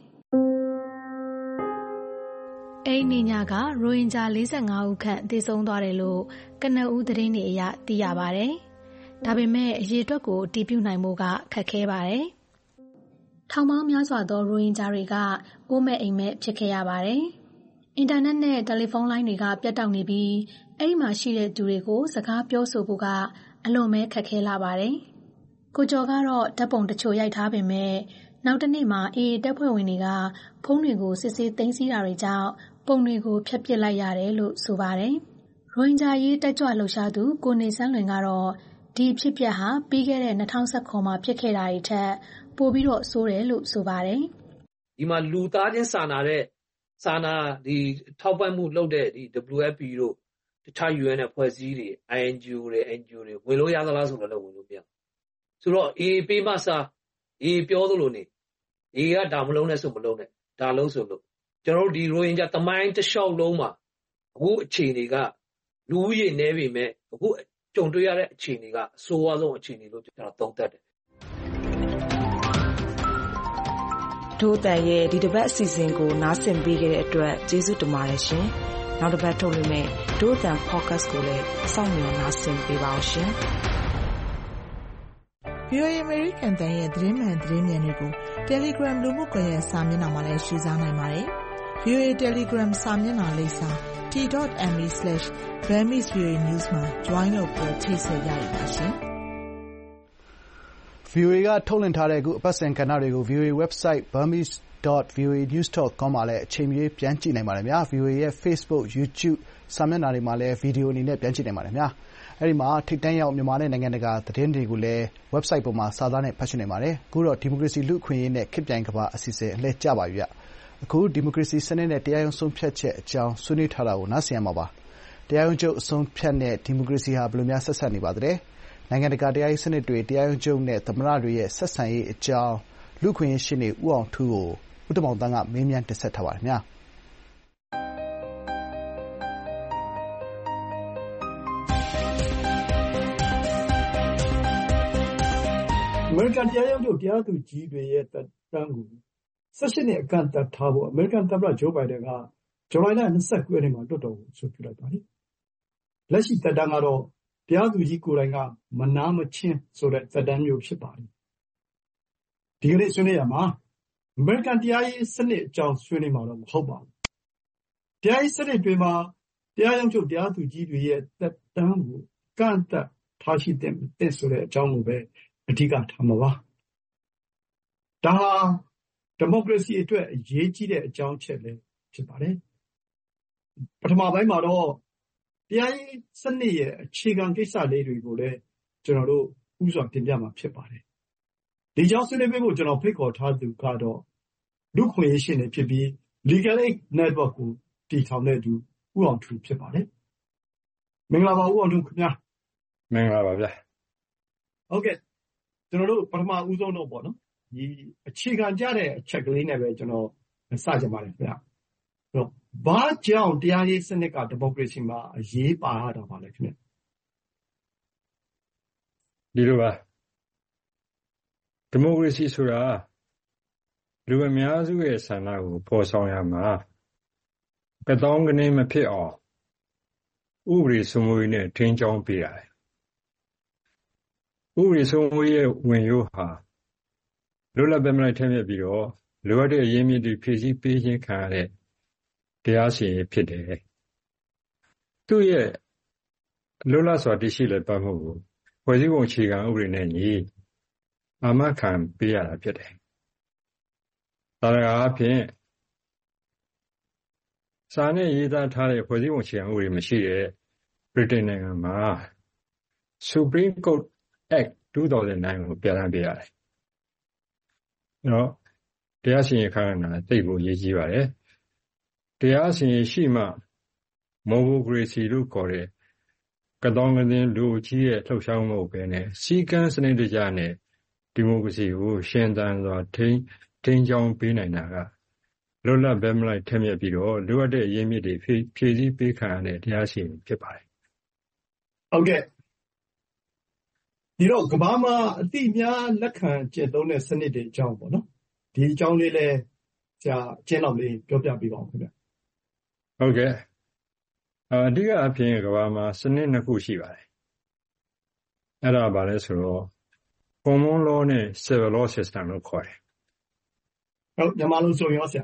။အိမ်နေညာကရိုဟင်ဂျာ၄၅ဦးခန့်သေဆုံးသွားတယ်လို့ကနဦးသတင်းတွေအရသိရပါတယ်။ဒါပေမဲ့အရေးအတွက်ကိုတည်ပြုနိုင်မှုကခက်ခဲပါတယ်။ထောင်ပေါင်းများစွာသောရိုဟင်ဂျာတွေကအိုးမဲ့အိမ်မဲ့ဖြစ်ခဲ့ရပါတယ်။အင်တာနက်နဲ့တယ်လီဖုန်းလိုင်းတွေကပြတ်တောက်နေပြီးအဲ့ဒီမှာရှိတဲ့သူတွေကိုစကားပြောဆိုဖို့ကအလွန်ပဲခက်ခဲလာပါတယ်။ကိုကျော်ကတော့ဓာတ်ပုံတချို့ရိုက်ထားပေမဲ့နောက်တစ်နေ့မှာအေအေတပ်ဖွဲ့ဝင်တွေကဖုန်းတွေကိုစစ်ဆေးသိမ်းဆည်းတာတွေကြောင့်ပုံတွေကိုဖျက်ပစ်လိုက်ရတယ်လို့ဆိုပါတယ်။ရိုဟင်ဂျာရေးတက်ကြွလှုပ်ရှားသူကိုနေဆန်းလွင်ကတော့ဒီဖြစ်ပျက်ဟာပြီးခဲ့တဲ့၂၀၁၇မှာဖြစ်ခဲ့တာတွေထက်ပိုပြီးတော့ဆိုးတယ်လို့ဆိုပါတယ်ဒီမှာလူသားချင်းစာနာတဲ့စာနာဒီထောက်ပံ့မှုလုပ်တဲ့ဒီ W F P တို့တခြား U N နဲ့ဖွဲ့စည်းတွေ I N G O တွေ N G O တွေဝင်လို့ရသလားဆိုတော့လည်းဝင်လို့မရဆိုတော့အေးပေးမစားအေးပြောသလိုနေအေးကဒါမလုံးနဲ့ဆိုမလုံးနဲ့ဒါလုံးဆိုလို့ကျွန်တော်တို့ဒီရိုဟင်ဂျာတမိုင်းတစ်လျှောက်လုံးမှာအခုအခြေအနေကလူဦးရေနည်းပေမဲ့အခုကြုံတွေ့ရတဲ့အခြေအနေကအဆိုးဝါးဆုံးအခြေအနေလို့ကျွန်တော်သုံးသပ်တယ်ဒို့တန်ရဲ့ဒီတစ်ပတ်အစီအစဉ်ကိုနားဆင်ပေးခဲ့တဲ့အတွက်ကျေးဇူးတင်ပါတယ်ရှင်နောက်တစ်ပတ်ထုတ်လွှင့်မယ့်ဒို့အသံ podcast ကိုလည်းစောင့်မျှော်နားဆင်ပေးပါအောင်ရှင်။ဗွီအိုအေ American တန်ရဲ့သတင်းမှန်သတင်းမြန်တွေကို Telegram လူမှုကွန်ရက်စာမျက်နှာမှာလည်းရှုစားနိုင်ပါတယ်။ ဗွီအိုအေ Telegram စာမျက်နှာလိပ်စာ t dot m e slash burmese voa news မှာ join လုပ်ပြီးချိတ်ဆက်ရရပါရှင်။ဗွီအိုအေကထုတ်လွှင့်ထားတဲ့အခုအပတ်စဉ်ကဏ္ဍတွေကို ဗွီအိုအေ website burmese dot v o a news dot com မှာလည်းအချိန်မရွေးပြန်ကြည့်နိုင်ပါတယ်။ ဗွီအိုအေရဲ့ Facebook, YouTube စာမျက်နှာတွေမှာလည်းဗီဒီယိုအနေနဲ့ပြန်ကြည့်နိုင်ပါတယ်။အဲဒီမှာထိပ်တန်းရောက်မြန်မာနဲ့နိုင်ငံတကာသတင်းတွေကိုလည်း website ပေါ်မှာစာသားနဲ့ဖတ်ရှုနိုင်ပါတယ်။အခုတော့ဒီမိုကရေစီလူ့အခွင့်အရေးနဲ့ခေတ်ပြိုင်ကမ္ဘာအစီအစဉ်အလှည့်ကျပါပြီ။အခုဒီမိုကရေစီစနစ်နဲ့တရားရုံးဆုံးဖြတ်ချက်အကြောင်းဆွေးနွေးထားတာကိုနားဆင်ရမှာပါ။တရားရုံးချုပ်အဆုံးအဖြတ်နဲ့ဒီမိုကရေစီဟာဘယ်လိုများဆက်စပ်နေပါသလဲ။နိုင်ငံတကာတရားရေးစနစ်တွေ၊တရားရုံးချုပ်နဲ့သမ္မတတွေရဲ့ဆက်ဆံရေးအကြောင်းလူ့အခွင့်အရေးရှေ့နေဦးအောင်ထူးကိုဦးတင်မောင်သန်းကမေးမြန်းတင်ဆက်ထားပါတယ်။အမေရိကန်တရားရုံးချုပ်တရားသူကြီးတွေရဲ့သက်တမ်းကို၁၈နှစ်အကန့်အသတ်ထားဖို့အမေရိကန်သမ္မတဂျိုးဘိုင်ဒန်ကဇူလိုင်လ၂၉ရက်နေ့မှာလွှတ်တော်ကိုအဆိုပြုလိုက်ပါတယ်။လက်ရှိသက်တမ်းကတော့တရားသူကြီးကိုယ်တိုင်ကမနားမချင်းဆိုတဲ့သက်တမ်းမျိုးဖြစ်ပါတယ်။ဒီကနေ့ဆွေးနွေးရာမှာအမေရိကန်တရားရေးစနစ်အကြောင်းဆွေးနွေးမှာတော့မဟုတ်ပါဘူး။တရားရေးစနစ်တွေမှာတရားရုံးချုပ်တရားသူကြီးတွေရဲ့သက်တမ်းကိုကန့်သတ်ထားရှိတဲ့တဲ့ဆိုတဲ့အကြောင်းကိုပဲအဓိကထားမှာပါ။ဒါဟာဒီမိုကရေစီအတွက်အရေးကြီးတဲ့အကြောင်းအချက်လည်းဖြစ်ပါတယ်။ပထမပိုင်းမှာတော့တရားရေးစနစ်ရဲ့အခြေခံကိစ္စလေးတွေကိုလည်းကျွန်တော်တို့ဥစွာတင်ပြမှာဖြစ်ပါတယ်။ဒီကြောင့်ဆွေးနွေးပေးဖို့ကျွန်တော်ဖိတ်ခေါ်ထားသူကတော့လူ့ခွင့်ရေးရှင်းနေဖြစ်ပြီး Legal Aid Network ကိုတည်ထောင်တဲ့သူဦးအောင်ထူးဖြစ်ပါတယ်။မင်္ဂလာပါဦးအောင်ထူးခင်ဗျာ။မင်္ဂလာပါဗျာ။ဟုတ်ကဲ့ကျွန်တော်တို့ပထမဦးဆုံးတော့ပေါ့နော်ဒီအခြေခံကြတဲ့အချက်ကလေးနဲ့ပဲကျွန်တော်စကြပါတယ်ခင်ဗျာ။အဲ့တော့ဘာကြောင့်တရားရေးစနစ်ကဒီမိုကရေစီမှာအရေးပါတာပါလဲခင်ဗျာ။ဒီလိုပါဒီမိုကရေစီဆိုတာလူအများစုရဲ့ဆန္ဒကိုပေါ်ဆောင်ရမှာကတောင်းကနေမဖြစ်အောင်ဥပဒေစိုးမိုးရေးနဲ့ထိန်းကျောင်းပေးရတယ်။ဥပဒေစိုးမိုးရေးဝင်ရိုးဟာလွတ်လပ်ပဲမလိုက်ထက်မြက်ပြီးတော့လိုအပ်တဲ့အရင်းမြစ်တွေဖြည့်ဆည်းပေးခြင်းခံရတဲ့တရားစီရင်ဖြစ်တယ်။သူ့ရဲ့လွတ်လပ်စွာတည်ရှိလက်ပတ်မှုကိုဖွဲ့စည်းပုံအခြေခံဥပဒေနဲ့ညီအာမခံပေးရတာဖြစ်တယ်။ဒါကြောင့်အဖြစ်စာနဲ့ရေးသားထားတဲ့ဖွဲ့စည်းပုံအခြေခံဥပဒေမရှိတဲ့ဗြိတိန်နိုင်ငံမှာ Supreme Court Act two thousand nine ကိုပြဋ္ဌာန်းပေးရတယ်။အဲ့တော့တရားစီရင်ခံရတာသိဖို့အရေးကြီးပါတယ်။တရားစီရင်ရှိမှမိုကရေစီလို့ခေါ်တဲ့ကတောင်းကင်းလူကြီးရဲ့လှုပ်ရှားမှုပဲနဲ့စီကံစနစ်တကျနဲ့ဒီမိုကရေစီကိုရှင်သန်စွာထိန်းထိန်းကျောင်းပေးနိုင်တာကလွတ်လပ်ပဲမလိုက်ထက်မြက်ပြီးတော့လိုအပ်တဲ့အရင်းမြစ်တွေဖြည့်ဖြည့်ဆည်းပေးခံရတဲ့တရားစီရင်ဖြစ်ပါတယ်။ဟုတ်ကဲ့ဒီတော့ကမ္ဘာမှာအတိများလက်ခံကျင့်သုံးတဲ့စနစ်တွေအကြောင်းပေါ့နော်ဒီအကြောင်းလေးလည်းဆရာအကျဉ်းလောက်လေးပြောပြပေးပါဦးခင်ဗျ။ဟုတ်ကဲ့အဓိကအဖြစ်ကမ္ဘာမှာစနစ်နှစ်ခုရှိပါတယ်။အဲ့ဒါဘာလဲဆိုတော့ common law နဲ့ civil law system လို့ခေါ်တယ်။ဟုတ်မြန်မာလိုဆိုရောဆရာ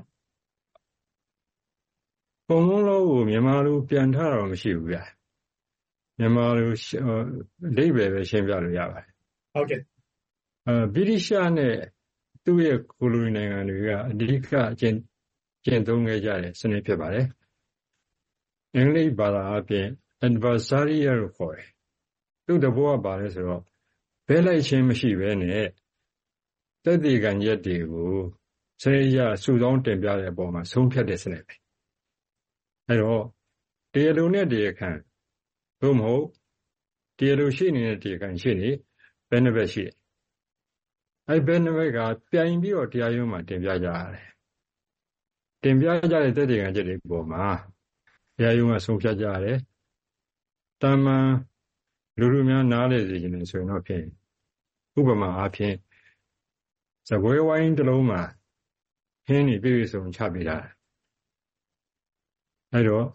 common law ကိုမြန်မာလိုပြန်ထားတာမရှိဘူးဗျာ။မြန်မာလိုအဓိပ္ပာယ်ပဲရှင်းပြလို့ရပါတယ်။ဟုတ်ကဲ့။အဲဗြိတိရှနဲ့သူ့ရဲ့ကိုလိုနီနိုင်ငံတွေကအဓိကအကျင့်ကျင့်သုံးခဲ့ကြတဲ့စနစ်ဖြစ်ပါတယ်။အင်္ဂလိပ်ဘာသာအပြင် adversarial လို့ခေါ်တယ်။သူ့တဘောကပါလဲဆိုတော့ဘဲလိုက်ခြင်းမရှိဘဲနဲ့သက်သေခံချက်တွေကိုစရိယစုဆောင်းတင်ပြတဲ့အပေါ်မှာဆုံးဖြတ်တဲ့စနစ်ပဲ။အဲတော့တရားလိုနဲ့တရားခံသို့မဟုတ်တရားလိုရှိနေတဲ့တရားခံရှိနေဘယ်နှဘက်ရှိတယ်။အဲဘယ်နှဘက်ကပြိုင်ပြီးတော့တရားရုံးမှာတင်ပြကြရတယ်။တင်ပြကြတဲ့သက်သေခံချက်တွေပေါ်မှာတရားရုံးကဆုံးဖြတ်ကြရတယ်။တမန်လူလူများနားလေစေခြင်းနဲ့ဆိုရင်တော့ဖြင့်ဥပမာအားဖြင့်စပွဲဝိုင်းတစ်လုံးမှာဟင်းနေပြည့်စုံချပေးတာအဲတော့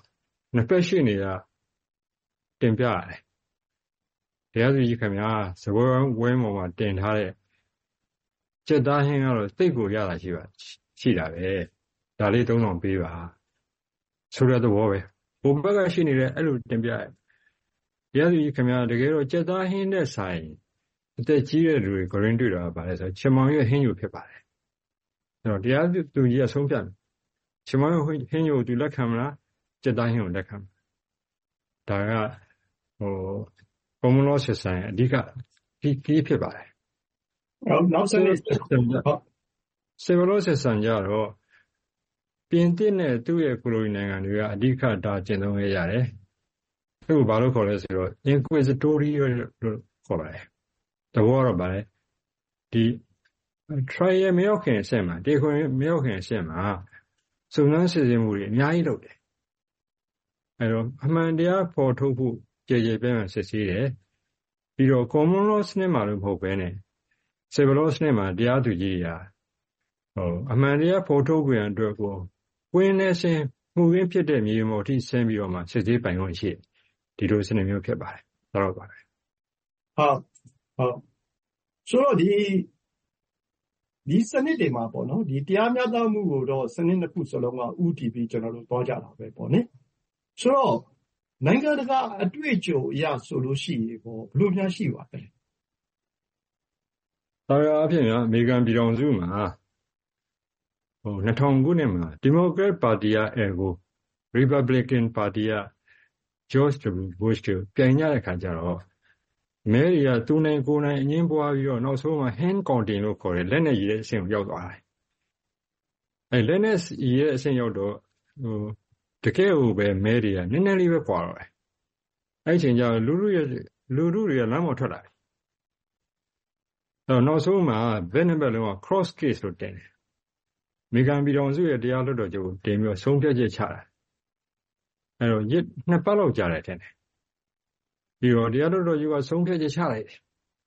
နှစ်ဖက်ရှိနေတာတင်ပြရတယ်တရားသူကြီးခင်ဗျာစပွဲဝဲပေါ်မှာတင်ထားတဲ့စက်သားဟင်းကတော့တိတ်ကိုရတာရှိပါရှိတာပဲဒါလေးသုံးဆောင်ပေးပါဆိုတဲ့သဘောပဲဘုံဘက်ကရှိနေတဲ့အဲ့လိုတင်ပြရတယ်တရားသူကြီးခင်ဗျာတကယ်တော့စက်သားဟင်းနဲ့ဆိုင်အသက်ကြီးတဲ့လူတွေ green တွေ့တာပါလဲဆိုချင်မောင်ရဲ့ဟင်းယူဖြစ်ပါတယ်အဲ့တော့တရားသူကြီးကဆုံးဖြတ်တယ်ချင်မောင်ရဲ့ဟင်းယူသူလက်ခံမလားစက်သားဟင်းကိုလက်ခံဒါကဟို common law system အဓိကဒီကြီးဖြစ်ပါတယ်နောက်နောက်ဆက်နေ civil law system ကြတော့ပြင်သစ်နဲ့သူ့ရဲ့ကိုလိုနီနိုင်ငံတွေကအဓိကဒါကျင့်သုံးခဲ့ရတယ်သူ့ကိုဘာလို့ခေါ်လဲဆိုတော့ inquisitorial လို့ခေါ်ပါတယ်တဘောတော့ဗါလဲဒီ trial မရောက်ခင်အဆင့်မှာတေခွင်မရောက်ခင်အဆင့်မှာစုံစမ်းစစ်ဆေးမှုတွေအများကြီးလုပ်တယ်အဲတော့အမှန်တရားပေါ်ထုတ်ဖို့ကြည်ကြည်ပြန့်ပြန့်စစ်ဆေးတယ်ပြီးတော့ common law စနစ်မှာလို့မဟုတ်ဘဲနဲ့ civil law စနစ်မှာတရားသူကြီးရာဟိုအမှန်တရားပေါ်ထုတ်ခွင့်အတွက်ကိုဝင်းနေစဉ်မှုရင်းဖြစ်တဲ့မြေမော်ထိဆင်းပြီးတော့မှစစ်ဆေးပိုင်ခွင့်ရှိဒီလိုစနစ်မျိုးဖြစ်ပါတယ်ဒါတော့ပါတယ်ဟုတ်ဟုတ်ဆိုတော့ဒီဒီစနစ်တွေမှာပေါ့နော်ဒီတရားမျှတမှုကိုတော့စနစ်နှစ်ခုစလုံးကဥတီပြီးကျွန်တော်တို့တွားကြတာပဲပေါ့နိဆိုတော့နိုင်ငံတကာအတွေ့အကြုံအရဆိုလို့ရှိရင်ပေါ့ဘယ်လိုများရှိပါလဲဒါရအဖြစ်များအမေရိကန်ပြည်ထောင်စုမှာဟိုနှစ်ထောင်ခုနှစ်မှာ Democrat Party ကအဲကို Republican Party က George W. Bush ကိုပြိုင်ကြတဲ့ခါကျတော့မဲရီကသူနိုင်ကိုနိုင်အငင်းပွားပြီးတော့နောက်ဆုံးမှာ hand counting လို့ခေါ်တယ်လက်နဲ့ရည်တဲ့အဆင့်ကိုရောက်သွားတယ်အဲလက်နဲ့ရည်တဲ့အဆင့်ရောက်တော့ဟိုတကယ်ကိုပဲမဲရီကနည်းနည်းလေးပဲပွာတော့တယ်အဲ့ချိန်ကျလူလူရဲ့လူလူတွေကလမ်းပေါ်ထွက်လာတယ်အဲ့တော့နောက်ဆုံးမှာဘယ်နှစ်ဘက်လုံးက cross case လို့တင်တယ်အမေရိကန်ပြည်ထောင်စုရဲ့တရားလွှတ်တော်ချုပ်ကိုတင်ပြီးတော့ဆုံးဖြတ်ချက်ချတာအဲ့တော့နှစ်ပတ်လောက်ကြာတယ်ထင်တယ်ပြီးတော့တရားလွှတ်တော်ချုပ်ကဆုံးဖြတ်ချက်ချလိုက်တယ်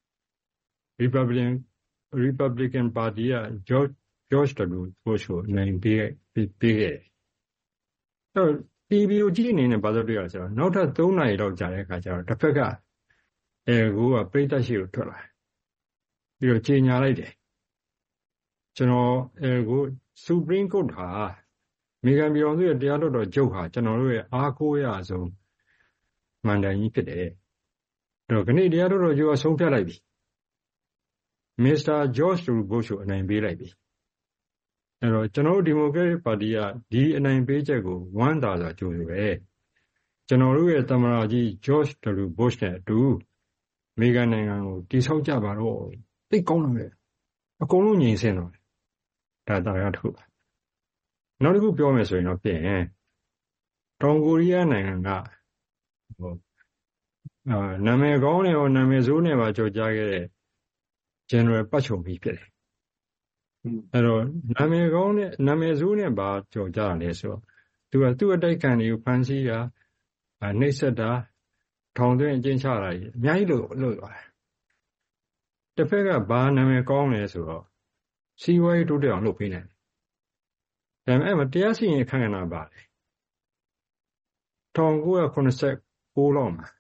Republican Republican Party က George George W. Bush ကိုနိုင်ပေးပေးခဲ့တယ်အဲ့တော့ တီဗီ ကိုကြည့်နေနေဘာလို့တွေ့ရလဲဆိုတော့နောက်ထပ်သုံးနာရီလောက်ကြာတဲ့အခါကျတော့တစ်ဖက်ကအဲကိုကပြိတ္တရှိကိုထွက်လာပြီးတော့ကြေညာလိုက်တယ်ကျွန်တော်အဲကို Supreme Court ဟာအမေရိကန်ပြည်ထောင်စုရဲ့တရားလွှတ်တော်ချုပ်ဟာကျွန်တော်တို့ရဲ့အားကိုးရဆုံးမန်ဒန်ကြီးဖြစ်တယ်အဲ့တော့ခဏတရားလွှတ်တော်ချုပ်ကဆုံးဖြတ်လိုက်ပြီမစ္စတာ George W. Bush ကိုအနိုင်ပေးလိုက်ပြီအဲ့တော့ကျွန်တော်တို့ဒီမိုကရက်တစ်ပါတီကဒီအနိုင်ပေးချက်ကိုဝမ်းသာစွာကြိုဆိုတယ်ကျွန်တော်တို့ရဲ့သမ္မတကြီး George W. Bush နဲ့အတူအမေရိကန်နိုင်ငံကိုတည်ဆောက်ကြပါတော့သိကောင်းတယ်အကုန်လုံးညီစင်တော့ဒါတရားတစ်ခုနောက်တစ်ခုပြောမယ်ဆိုရင်တော့ပြင်တောင်ကိုရီးယားနိုင်ငံကဟိုအာနာမည်ကောင်းနဲ့ရောနာမည်ဆိုးနဲ့ပါကြော်ကြားခဲ့တဲ့ General ပတ်ချုံပြီးဖြစ်တယ်အဲ့တော့နာမည်ကောင်းနဲ့နာမည်ဆိုးနဲ့ပါကြော်ကြားတယ်ဆိုတော့သူကသူ့အတိုက်ခံတွေကိုဖမ်းဆီးတာနှိပ်စက်တာထောင်သွင်းအကျဉ်းချတာကြီးအများကြီးလို့လို့ပါတယ်တစ်ဖက်ကဘာနာမည်ကောင်းလဲဆိုတော့စီးပွားရေးတိုးတက်အောင်လုပ်ပေးနိုင်တယ်ဒါပေမဲ့အဲ့မှာတရားစီရင်ခန့်ခဏပါလေ၁၉၇၉လောက်မှာ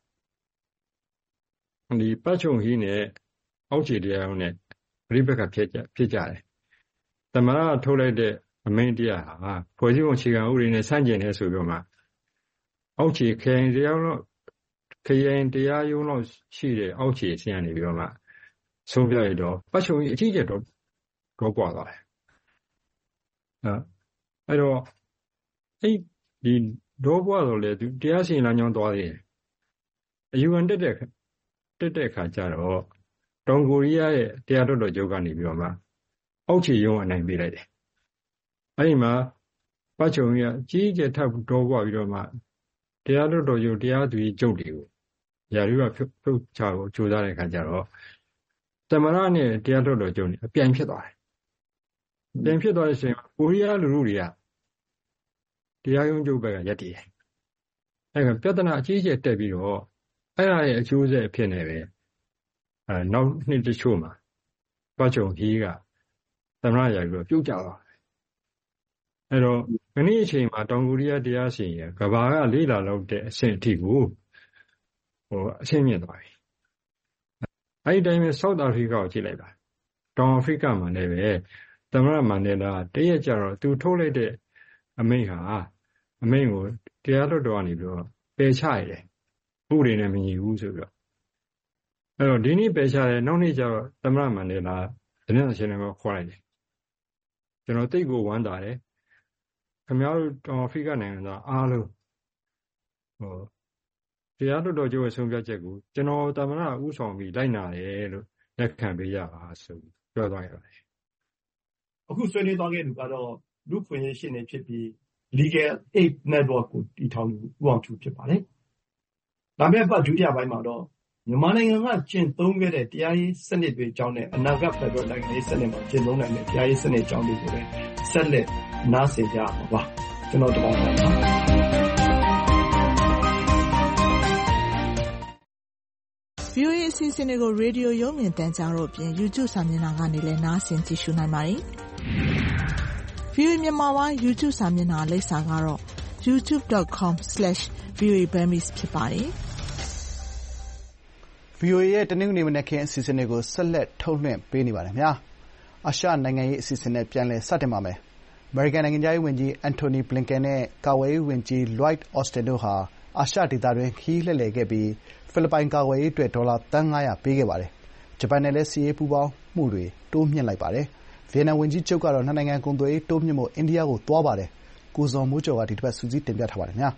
ဒီပတ်ချုံဟီးနဲ့အောက်ခြေတရားရုံးနဲ့ပြိပက္ခဖြစ်ကြဖြစ်ကြတယ်သမ္မတထုတ်လိုက်တဲ့အမိန့်တရားဟာဖွဲ့စည်းပုံအခြေခံဥပဒေနဲ့ဆန့်ကျင်တယ်ဆိုပြီးမှအောက်ခြေခရိုင်တရားရုံးခရိုင်တရားရုံးလောက်ရှိတဲ့အောက်ခြေအဆင့်ကနေပြီးတော့မှဆုံးဖြတ်ရတော့ပတ်ချုံဟီးအကြီးကျယ်တော့တော့ကွာသွားတယ်အဲ့တော့အဲ့ဒီတော့ကွာတော့လေသူတရားစီရင်လမ်းကြောင်းသွားသေးတယ်အယူခံတက်တဲ့တက်တဲ့အခါကျတော့တောင်ကိုရီးယားရဲ့တရားလွှတ်တော်ချုပ်ကနေပြီးတော့မှအောက်ခြေရုံးအနိုင်ပေးလိုက်တယ်အဲ့ဒီမှာပတ်ချုံကြီးအကြီးကျယ်ထပ်တော့ကွာပြီးတော့မှတရားလွှတ်တော်ချုပ်တရားသူကြီးချုပ်တွေကိုယာရုကဖြုတ်ဖြုတ်ချကိုကြိုးစားတဲ့အခါကျတော့သမ္မတနဲ့တရားလွှတ်တော်ချုပ်နေအပြိုင်ဖြစ်သွားတယ်ပြန်ဖြစ်သွားတဲ့အချိန်မှာကိုရီးယားလူလူတွေကတရားရုံးချုပ်ဘက်ကရက်တည်တယ်အဲ့ကပြဿနာအကြီးအကျယ်တက်ပြီးတော့အဲ့ဒါရဲ့အကျိုးဆက်အဖြစ်နဲ့ပဲအဲနောက်နှစ်တချို့မှာပတ်ချုံဟီးကသမ္မတရာကြီးပြုတ်ကျသွားတယ်အဲ့တော့ခဏအချိန်မှာတောင်ကိုရီးယားတရားစီရင်ကဘာကလေးလာလောက်တဲ့အဆင့်အထိကိုဟိုအဆင့်မြင့်သွားပြီအဲ့ဒီတိုင်းပဲ South Africa ကိုကြည့်လိုက်ပါတောင်အာဖရိကမှာလည်းပဲသမ္မတမန်ဒလာတရက်ကြတော့သူထုတ်လိုက်တဲ့အမိန့်ဟာအမိန့်ကိုတရားလွှတ်တော်ကနေပြီးတော့ပယ်ချရတယ်ဥပဒေနဲ့မညီဘူးဆိုပြီးတော့အဲ့တော့ဒီနေ့ပယ်ချတယ်နောက်နေ့ကျတော့သမ္မတမန်ဒလာသတင်းစာရှင်းလင်းပွဲခေါ်လိုက်တယ်ကျွန်တော်တိတ်ကိုဝမ်းသာတယ်ခင်ဗျားတို့တောင်အာဖရိကနိုင်ငံသားအားလုံးဟိုတရားလွှတ်တော်ချုပ်ရဲ့ဆုံးဖြတ်ချက်ကိုကျွန်တော်သမ္မတဥဆောင်ပြီးလိုက်နာတယ်လို့လက်ခံပေးရပါဆိုပြီးပြောသွားရတယ်အခုဆွေးနွေးသွားခဲ့သူကတော့လူ့ဖွံ့ဖြိုးရှင်နေဖြစ်ပြီး Legal Aid Network ကိုတည်ထောင်သူဦးအောင်ဖြူဖြစ်ပါတယ်။ဒါမဲ့ပတ်ဒုတိယပိုင်းမှာတော့မြန်မာနိုင်ငံကကျင့်သုံးခဲ့တဲ့တရားရေးစနစ်တွေအကြောင်းနဲ့အနာဂတ်ဖက်ဒရယ်နိုင်ငံရေးစနစ်မှာကျင့်သုံးနိုင်တဲ့တရားရေးစနစ်အကြောင်းတွေကိုလည်းဆက်လက်နားဆင်ကြရမှာပါ။ကျွန်တော်တောင်းပါပါ။ဗွီအိုအေ အစီအစဉ်တွေကိုရေဒီယိုရုပ်မြင်သံကြားတို့အပြင် YouTube စာမျက်နှာကနေလည်းနားဆင်ကြည့်ရှုနိုင်ပါတယ်။ ဗွီအိုအေမြန်မာပိုင်း YouTube စာမျက်နှာလိပ်စာကတော့ ยูทูบ ดอท คอม สแลช วี โอ เอ Burmese ဖြစ်ပါတယ်။ဗွီအိုအေရဲ့တနင်္ဂနွေမနက်ခင်းအစီအစဉ်တွေကိုဆက်လက်ထုတ်လွှင့်ပေးနေပါတယ်ခင်ဗျာ။အာရှနိုင်ငံရေးအစီအစဉ်နဲ့ပြန်လည်စတင်ပါမယ်။အမေရိကန်နိုင်ငံခြားရေးဝန်ကြီးအန်တိုနီဘလင်ကန်နဲ့ကာကွယ်ရေးဝန်ကြီးလွိုက်အော်စတင်တို့ဟာအာရှဒေသတွင်းခရီးလှည့်လည်ခဲ့ပြီးဖိလစ်ပိုင်ကာကွယ်ရေးအတွက်ဒေါ်လာသန်းငါးရာပေးခဲ့ပါတယ်။ဂျပန်နဲ့လည်းစစ်ရေးပူးပေါင်းမှုတွေတိုးမြှင့်လိုက်ပါတယ်။ဗီယက်နမ်ဝန်ကြီးချုပ်ကတော့နှစ်နိုင်ငံကုန်သွယ်ရေးတိုးမြှင့်ဖို့အိန္ဒိယကိုသွားပါတယ်။ကိုဇော်မိုးကျော်ကဒီတပတ်စုစည်းတင်ပြထားပါတယ်ခင်ဗျာ။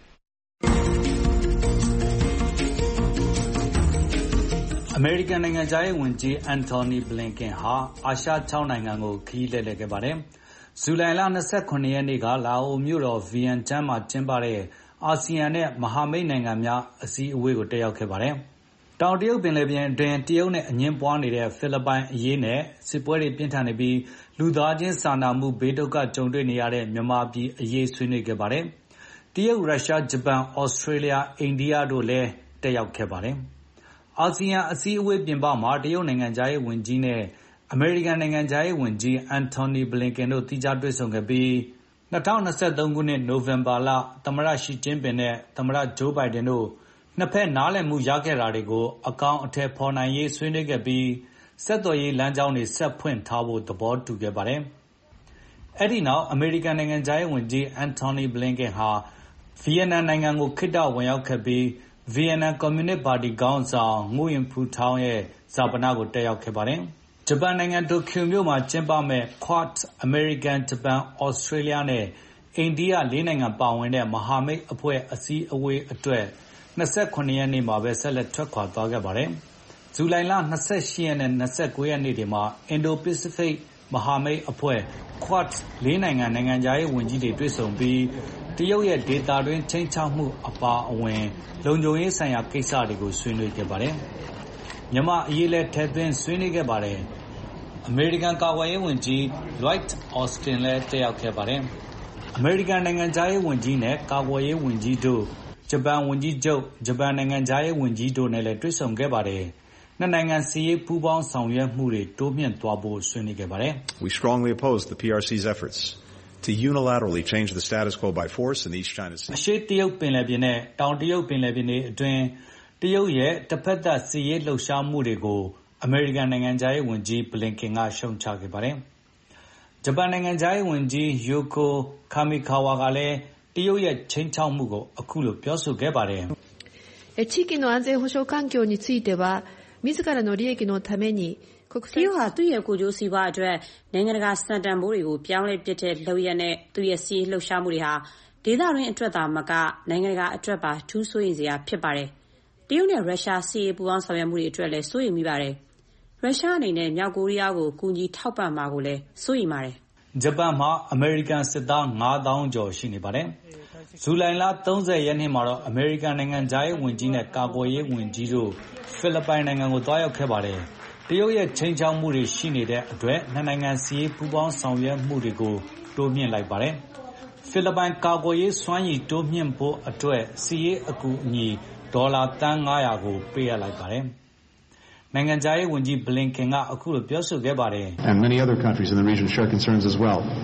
အမေရိကန်နိုင်ငံခြားရေးဝန်ကြီးအန်တိုနီဘလင်ကန်ဟာအာရှခြောက်နိုင်ငံကိုခရီးလှည့်လည်ခဲ့ပါတယ်။ဇူလိုင်လ၂၇ရက်နေ့ကလာအိုမြို့တော်ဗီယန်ကျန်းမှာကျင်းပတဲ့အာဆီယံနဲ့မဟာမိတ်နိုင်ငံများအစည်းအဝေးကိုတက်ရောက်ခဲ့ပါတယ်။တောင်တရုတ်ပင်လယ်ပြင်အတွင်းတရုတ်နဲ့အငြင်းပွားနေတဲ့ဖိလစ်ပိုင်အရေးနဲ့စစ်ပွဲတွေပြင်းထန်နေပြီးလူသားချင်းစာနာမှုဘေးဒုက္ခကြုံတွေ့နေရတဲ့မြန်မာပြည်အရေးဆွေးနွေးခဲ့ပါတယ်။တရုတ်၊ရုရှား၊ဂျပန်၊ဩစတြေးလျ၊အိန္ဒိယတို့လည်းတက်ရောက်ခဲ့ပါတယ်။အာဆီယံအစည်းအဝေးပြင်ပမှာတရုတ်နိုင်ငံခြားရေးဝန်ကြီးနဲ့အမေရိကန်နိုင်ငံခြားရေးဝန်ကြီးအန်တိုနီဘလင်ကန်တို့သီးခြားတွေ့ဆုံခဲ့ပြီး၂၀၂၃ခုနှစ်နိုဝင်ဘာလသမ္မတရှီကျင်းပင်နဲ့သမ္မတဂျိုးဘိုင်ဒန်တို့နှစ်ဖက်နားလည်မှုရခဲ့တာတွေကိုအကောင်အထည်ဖော်နိုင်ရေးဆွေးနွေးခဲ့ပြီးဆက်သွယ်ရေးလမ်းကြောင်းတွေဆက်ဖွင့်ထားဖို့သဘောတူခဲ့ပါတယ်။အဲဒီနောက်အမေရိကန်နိုင်ငံခြားရေးဝန်ကြီးအန်တိုနီဘလင်ကန်ဟာဗီယက်နမ်နိုင်ငံကိုခေတ္တဝင်ရောက်ခဲ့ပြီးဗီယက်နမ်ကွန်မြူနစ်ပါတီခေါင်းဆောင်ငွေရင်ဖူထောင်းရဲ့ဈာပနကိုတက်ရောက်ခဲ့ပါတယ်။ဂျပန်နိုင်ငံတိုကျိုမြို့မှာကျင်းပမယ့် Quad အမေရိကန်၊ဂျပန်၊ဩစတြေးလျနဲ့အိန္ဒိယလေးနိုင်ငံပါဝင်တဲ့မဟာမိတ်အဖွဲ့အစည်းအဝေးအတွက်၂၇ရက်နေ့မှာပဲဆက်လက်ထွက်ခွာသွားခဲ့ပါတယ်။ဇူလိုင်လ၂၈ရက်နဲ့၂၉ရက်နေ့တွေမှာအင်ဒိုပစိဖိတ်မဟာမိတ်အဖွဲ့ Quad လေးနိုင်ငံနိုင်ငံခြားရေးဝန်ကြီးတွေတွေ့ဆုံပြီးတရုတ်ရဲ့ဒေသတွင်းခြိမ်းခြောက်မှုအပါအဝင်လုံခြုံရေးဆိုင်ရာကိစ္စတွေကိုဆွေးနွေးခဲ့ပါတယ်။မြန်မာ့အရေးလည်းထည့်သွင်းဆွေးနွေးခဲ့ပါတယ်။အမေရိကန်ကာကွယ်ရေးဝန်ကြီးလွိုက်အော်စတင်လည်းတက်ရောက်ခဲ့ပါတယ်။အမေရိကန်နိုင်ငံခြားရေးဝန်ကြီးနဲ့ကာကွယ်ရေးဝန်ကြီးတို့ဂျပန်ဝန်ကြီးချုပ်၊ဂျပန်နိုင်ငံခြားရေးဝန်ကြီးတို့နဲ့လည်းတွေ့ဆုံခဲ့ပါတယ်။နှစ်နိုင်ငံစစ်ရေးပူးပေါင်းဆောင်ရွက်မှုတွေတိုးမြှင့်သွားဖို့ဆွေးနွေးခဲ့ပါတယ်။ We strongly oppose the P R C's efforts to unilaterally change the status quo by force in the East China Sea. အရှေ့တရုတ်ပင်လယ်ပြင်နဲ့တောင်တရုတ်ပင်လယ်ပြင်တွေအတွင်းတရုတ်ရဲ့တစ်ဖက်သက်စစ်ရေးလှုပ်ရှားမှုတွေကိုအမေရိကန်နိုင်ငံခြားရေးဝန်ကြီးဘလင်ကန်ကရှုံချခဲ့ပါတယ်။ဂျပန်နိုင်ငံခြားရေးဝန်ကြီးယိုကိုခါမီကာဝါကလည်းတရုတ်ရဲ့ခြိမ်းခြောက်မှုကိုအခုလိုပြောဆိုခဲ့ပါတယ်။地域の安全保障環境については自らの利益のためにတရုတ်ဟာသူ့ရဲ့ကိုယ်ကျိုးစီးပွားအတွက်နိုင်ငံတကာစံတန်ဖိုးတွေကိုပြောင်းလဲပစ်တဲ့လုပ်ရပ်နဲ့သူ့ရဲ့စီးလှုပ်ရှားမှုတွေဟာဒေသတွင်းအတွက်သာမကနိုင်ငံတကာအတွက်ပါထူးဆိုးရင်စရာဖြစ်ပါတယ်။တရုတ်နဲ့ရုရှားစီးရေးပူးပေါင်းဆောင်ရွက်မှုတွေအတွက်လည်းစိုးရိမ်မိပါတယ်။ရုရှားအနေနဲ့မြောက်ကိုရီးယားကိုကူညီထောက်ပံ့မှာကိုလည်းစိုးရိမ်ပါတယ်။ဂျပန်မှာအမေရိကန်စစ်သားငါးသောင်းကျော်ရှိနေပါတယ်။ဇူလိုင်လ၃၀ရက်နေ့မှာတော့အမေရိကန်နိုင်ငံခြားရေးဝန်ကြီးနဲ့ကာကွယ်ရေးဝန်ကြီးတို့ဖိလစ်ပိုင်နိုင်ငံကိုသွားရောက်ခဲ့ပါတယ်။တရုတ်ရဲ့ခြိမ်းခြောက်မှုတွေရှိနေတဲ့အတွက်နှစ်နိုင်ငံစီးရေးပူးပေါင်းဆောင်ရွက်မှုတွေကိုတိုးမြှင့်လိုက်ပါတယ်။ဖိလစ်ပိုင်ကာကွယ်ရေးစွမ်းရည်တိုးမြှင့်ဖို့အတွက်စီးရေးအကူအညီဒေါ်လာသန်းငါးရာကိုပေးအပ်လိုက်ပါတယ်။နိုင်ငံခြားရေးဝန်ကြီးဘလင်ကန်ကအခုလိုပြောဆိုခဲ့ပါတယ်။ And many other countries in the region share concerns as well.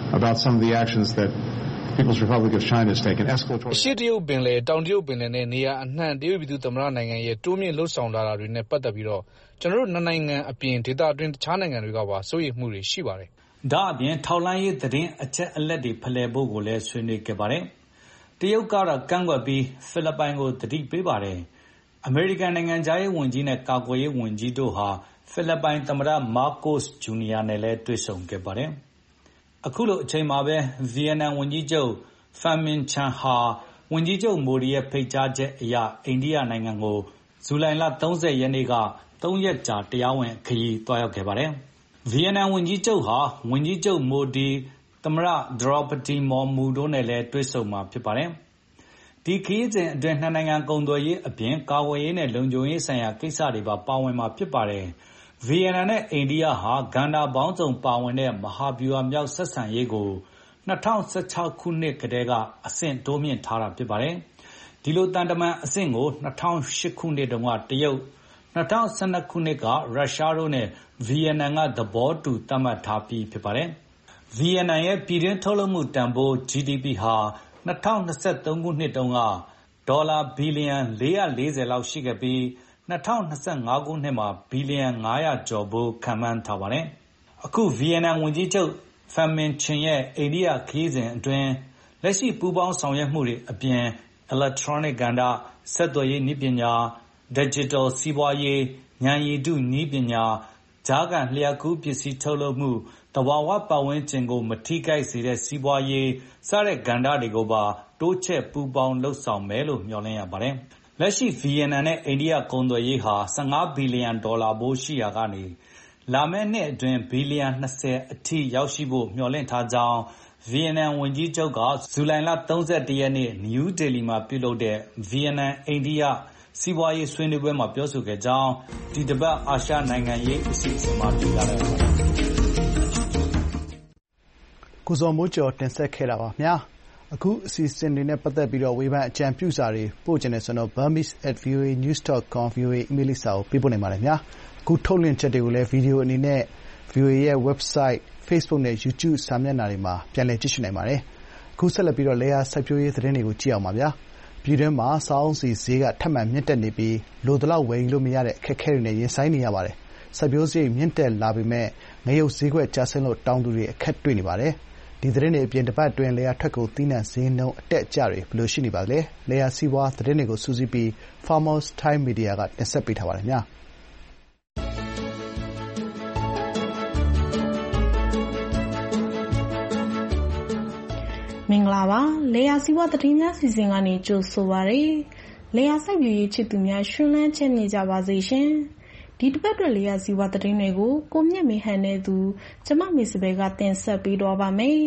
about some of the actions that People's Republic of China has taken. Escalatory. ရှေ့တရုတ်ပင်လယ်တောင်တရုတ်ပင်လယ်နဲ့နေရာအနှံ့တရုတ်ပြည်သူ့သမ္မတနိုင်ငံရဲ့တိုးမြင့်လှုပ်ဆောင်လာတာတွေနဲ့ပတ်သက်ပြီးတော့ကျွန်တော်တို့နှစ်နိုင်ငံအပြင်ဒေသအတွင်းတခြားနိုင်ငံတွေကပါစိုးရိမ်မှုတွေရှိပါတယ်။ဒါအပြင်ထောက်လှမ်းရေးသတင်းအချက်အလက်တွေဖလှယ်ဖို့ကိုလည်းဆွေးနွေးခဲ့ပါတယ်။တရုတ်ကတော့ကန့်ကွက်ပြီးဖိလစ်ပိုင်ကိုတတိပေးပါတယ်။အမေရိကန်နိုင်ငံသားရေးဝန်ကြီးနဲ့ကာကွယ်ရေးဝန်ကြီးတို့ဟာဖိလစ်ပိုင်သမ္မတမားကိုစ်ဂျူနီယာနဲ့လည်းတွေ့ဆုံခဲ့ပါတယ်။အခုလိုအချိန်မှာပဲဗီယက်နမ်ဝန်ကြီးချုပ်ဖန်မင်ချန်ဟာဝန်ကြီးချုပ်မိုဒီရဲ့ဖိတ်ကြားချက်အရအိန္ဒိယနိုင်ငံကိုဇူလိုင်လ၃၀ရက်နေ့ကသုံးရက်ကြာတရားဝင်ခရီးသွားရောက်ခဲ့ပါတယ်။ဗီယက်နမ်ဝန်ကြီးချုပ်ဟာဝန်ကြီးချုပ်မိုဒီသမ္မတဒရောပတီမော်မူတို့နဲ့လည်းတွေ့ဆုံမှာဖြစ်ပါတယ်။ဒီခရီးစဉ်အတွင်းနှစ်နိုင်ငံကုန်သွယ်ရေးအပြင်ကာကွယ်ရေးနဲ့လုံခြုံရေးဆိုင်ရာကိစ္စတွေပါပါဝင်မှာဖြစ်ပါတယ်။ဗီယက်နမ်နဲ့အိန္ဒိယဟာကဏ္ဍပေါင်းစုံပါဝင်တဲ့မဟာဗျူဟာမြောက်ဆက်ဆံရေးကို၂၀၁၆ခုနှစ်ကတည်းကအဆင့်တိုးမြင့်ထားတာဖြစ်ပါတယ်။ဒီလိုတန်တမန်အဆင့်ကို၂၀၀၈ခုနှစ်တုန်းကတရုတ်၂၀၁၂ခုနှစ်ကရုရှားတို့နဲ့ဗီယက်နမ်ကသဘောတူသတ်မှတ်ထားပြီးဖြစ်ပါတယ်။ဗီယက်နမ်ရဲ့ပြည်တွင်းထုတ်လုပ်မှုတန်ဖိုး ဂျီဒီပီ ဟာ၂၀၂၃ခုနှစ်တုန်းကဒေါ်လာဘီလီယံ၄၄၀လောက်ရှိခဲ့ပြီး၂၀၂၅ခုနှစ်မှာဘီလီယံ၅၀၀ကျော်ဖို့ခန့်မှန်းထားပါတယ်။အခုဗီယက်နမ်ဝန်ကြီးချုပ်ဖန်မင်ချင်ရဲ့အိန္ဒိယခရီးစဉ်အတွင်းလက်ရှိပူးပေါင်းဆောင်ရွက်မှုတွေအပြင် electronic ကဏ္ဍဆက်သွယ်ရေးနည်းပညာ digital စီးပွားရေးဉာဏ်ရည်တုနည်းပညာကြားခံလျှပ်ကူးပစ္စည်းထုတ်လုပ်မှုတဘာဝပတ်ဝန်းကျင်ကိုမထိခိုက်စေတဲ့စီးပွားရေးစတဲ့ကဏ္ဍတွေကိုပါတိုးချဲ့ပူးပေါင်းလှုပ်ဆောင်မယ်လို့မျှော်လင့်ရပါတယ်။လက်ရှိဗီယက်နမ်နဲ့အိန္ဒိယကုန်သွယ်ရေးဟာ၁၅ဘီလီယံဒေါ်လာဖိုးရှိရာကနေလာမယ့်နှစ်အတွင်းဘီလီယံ၂၀အထိရောက်ရှိဖို့မျှော်လင့်ထားကြောင်းဗီယက်နမ်ဝန်ကြီးချုပ်ကဇူလိုင်လ၃၁ရက်နေ့နယူးဒေလီမှာပြုလုပ်တဲ့ဗီယက်နမ်အိန္ဒိယစီးပွားရေးဆွေးနွေးပွဲမှာပြောဆိုခဲ့ကြောင်းဒီတပတ်အာရှနိုင်ငံရေးအစီအစဉ်မှာပြောကြားလိုက်ပါတယ်။ကိုဇော်မိုးကျော်တင်ဆက်ခဲ့တာပါ။အခုအစီအစဉ်တွေနဲ့ပတ်သက်ပြီးဝေဖန်အကြံပြုစာတွေပို့ချင်တယ်ဆိုတော့ burmese at voa news dot com ဗွီအိုအေအီးမေးလ်လိပ်စာကိုပေးပို့နိုင်ပါတယ်။အခုထုတ်လွှင့်ချက်တွေကိုလည်းဗီဒီယိုအနေနဲ့ ဗွီအိုအေရဲ့ website, Facebook နဲ့ YouTube စာမျက်နှာတွေမှာပြန်လည်ကြည့်ရှုနိုင်ပါတယ်။အခုဆက်လက်ပြီးလယ်ယာစိုက်ပျိုးရေးသတင်းတွေကိုကြည့်အောင်ပါ။ပြည်တွင်းမှာစားအုန်းဆီဈေးကထပ်မံမြင့်တက်နေပြီးလိုသလောက်ဝယ်ယူလို့မရတဲ့အခက်အခဲတွေနဲ့ရင်ဆိုင်နေရပါတယ်။စိုက်ပျိုးစရိတ်မြင့်တက်လာပေမယ့်ငရုတ်ဈေးကွက်ကျဆင်းလို့တောင်သူတွေအခက်တွေ့နေပါတယ်။ဒီသတင်းတွေအပြင်တပတ်အတွင်းလယ်ယာထွက်ကုန်သီးနှံဈေးနှုန်းအတက်အကျတွေဘယ်လိုရှိနေပါသလဲ။လယ်ယာစီးပွားသတင်းတွေကိုစုစည်းပြီး Farmers Time Media ကတင်ဆက်ပေးထားပါတယ်။မင်္ဂလာပါလယ်ယာစီးပွားသတင်းများစီစဉ်ကနေကြိုဆိုပါရစေလယ်ယာစိုက်ပျိုးရေးချစ်သူများရှင်လန်းချမ်းမြေ့ကြပါစေရှင်ဒီတစ်ပတ်အတွက်လယ်ယာစီးပွားသတင်းတွေကိုကိုမြင့်မေဟန်နဲ့သူကျမမေစပယ်ကတင်ဆက်ပေးတော့ပါမယ်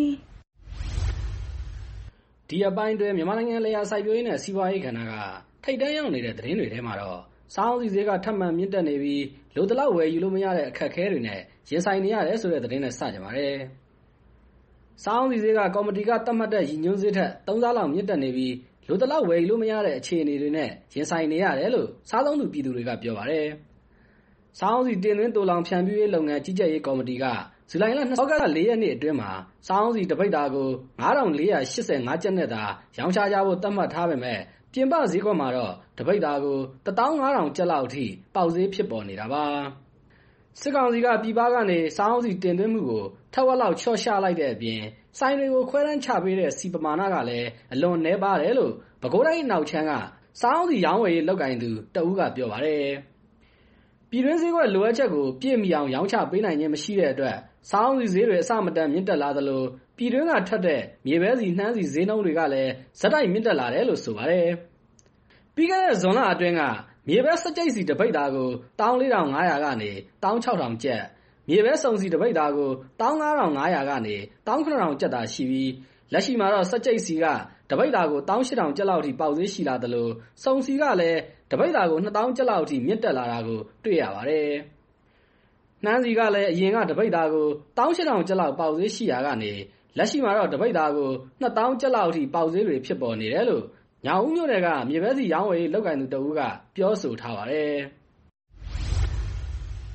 ဒီအပိုင်းတွင်မြန်မာနိုင်ငံလယ်ယာစိုက်ပျိုးရေးနဲ့စီးပွားရေးကဏ္ဍကထိပ်တန်းရောက်နေတဲ့သတင်းတွေထဲမှာတော့စားအုန်းဆီဈေးကထပ်မံမြင့်တက်နေပြီးလိုတလောက်ဝယ်ယူလို့မရတဲ့အခက်အခဲတွေနဲ့ရင်ဆိုင်နေရတယ်ဆိုတဲ့သတင်းနဲ့စကြပါတယ်စားအုန်းဆီဈေးကကော်မတီကသတ်မှတ်တဲ့ရည်ညွှန်းဈေးထက်သုံးဆလောက်မြင့်တက်နေပြီးလိုတလောက်ဝယ်ယူလို့မရတဲ့အခြေအနေတွေနဲ့ရင်ဆိုင်နေရတယ်လို့စားသုံးသူပြည်သူတွေကပြောပါတယ်။စားအုန်းဆီတင်သွင်းတိုးလောင်ဖြန့်ဖြူးရေးလုပ်ငန်းကြီးကြပ်ရေးကော်မတီကဇူလိုင်လဩဂုတ်လ၄ရက်နေ့အတွင်းမှာစားအုန်းဆီတပိဿာကိုငါးထောင်လေးရာ၈၅ကျပ်နဲ့သာရောင်းချကြဖို့သတ်မှတ်ထားပေမဲ့ပြင်ပဈေးကွက်မှာတော့တပိဿာကိုတစ်သောင်းငါးထောင်ကျပ်လောက်အထိပေါက်ဈေးဖြစ်ပေါ်နေတာပါ။စစ်ကောင်စီကပြည်ပကနေစားအုန်းဆီတင်သွင်းမှုကိုထက်ဝက်လောက်ချော့ချလိုက်တဲ့အပြင်ဆိုင်တွေကိုခွဲတန်းချပေးတဲ့စီပမာဏကလည်းအလွန်နည်းပါတယ်လို့ပဲခူးတိုင်းအနောက်ခြမ်းကစားအုန်းဆီရောင်းဝယ်ရေးလုပ်ကိုင်သူတဦးကပြောပါတယ်။ပြည်တွင်းဈေးကွက်လိုအပ်ချက်ကိုပြည့်မီအောင်ရောင်းချပေးနိုင်ခြင်းမရှိတဲ့အတွက်စားအုန်းဆီဈေးတွေအဆမတန်မြင့်တက်လာသလိုပြည်တွင်းကထွက်တဲ့မြေပဲဆီနှမ်းဆီဈေးနှုန်းတွေကလည်းဇက်တိုက်မြင့်တက်လာတယ်လို့ဆိုပါတယ်။ပြီးခဲ့တဲ့ဇွန်လအတွင်းကမြေပဲစကြိတ်စီတပိဿာကို၁၄ထောင်၅ရာကနေ၁၆ထောင်ကျပ်မြေပဲစုံစီတပိဿာကို၁၅ထောင်၅ရာကနေ၁၇ထောင်ကျပ်သာရှိပြီးလက်ရှိမှာတော့စကြိတ်စီကတပိဿာကို၁၈ထောင်ကျပ်လောက်အထိပေါက်ဈေးရှိလာသလိုစုံစီကလည်းတပိဿာကို၂သောင်းကျပ်လောက်အထိမြင့်တက်လာတာကိုတွေ့ရပါတယ်။နှမ်းစီကလည်းအရင်ကတပိဿာကို၁၈ထောင်ကျပ်လောက်ပေါက်ဈေးရှိရာကနေလက်ရှိမှာတော့တပိဿာကို၂သောင်းကျပ်လောက်အထိပေါက်ဈေးတွေဖြစ်ပေါ်နေတယ်လို့ညောင်ဦးမြို့နယ်ကမြေပဲစီရောင်းဝယ်ရေးလုပ်ကိုင်သူတဦးကပြောဆိုထားပါတယ်စ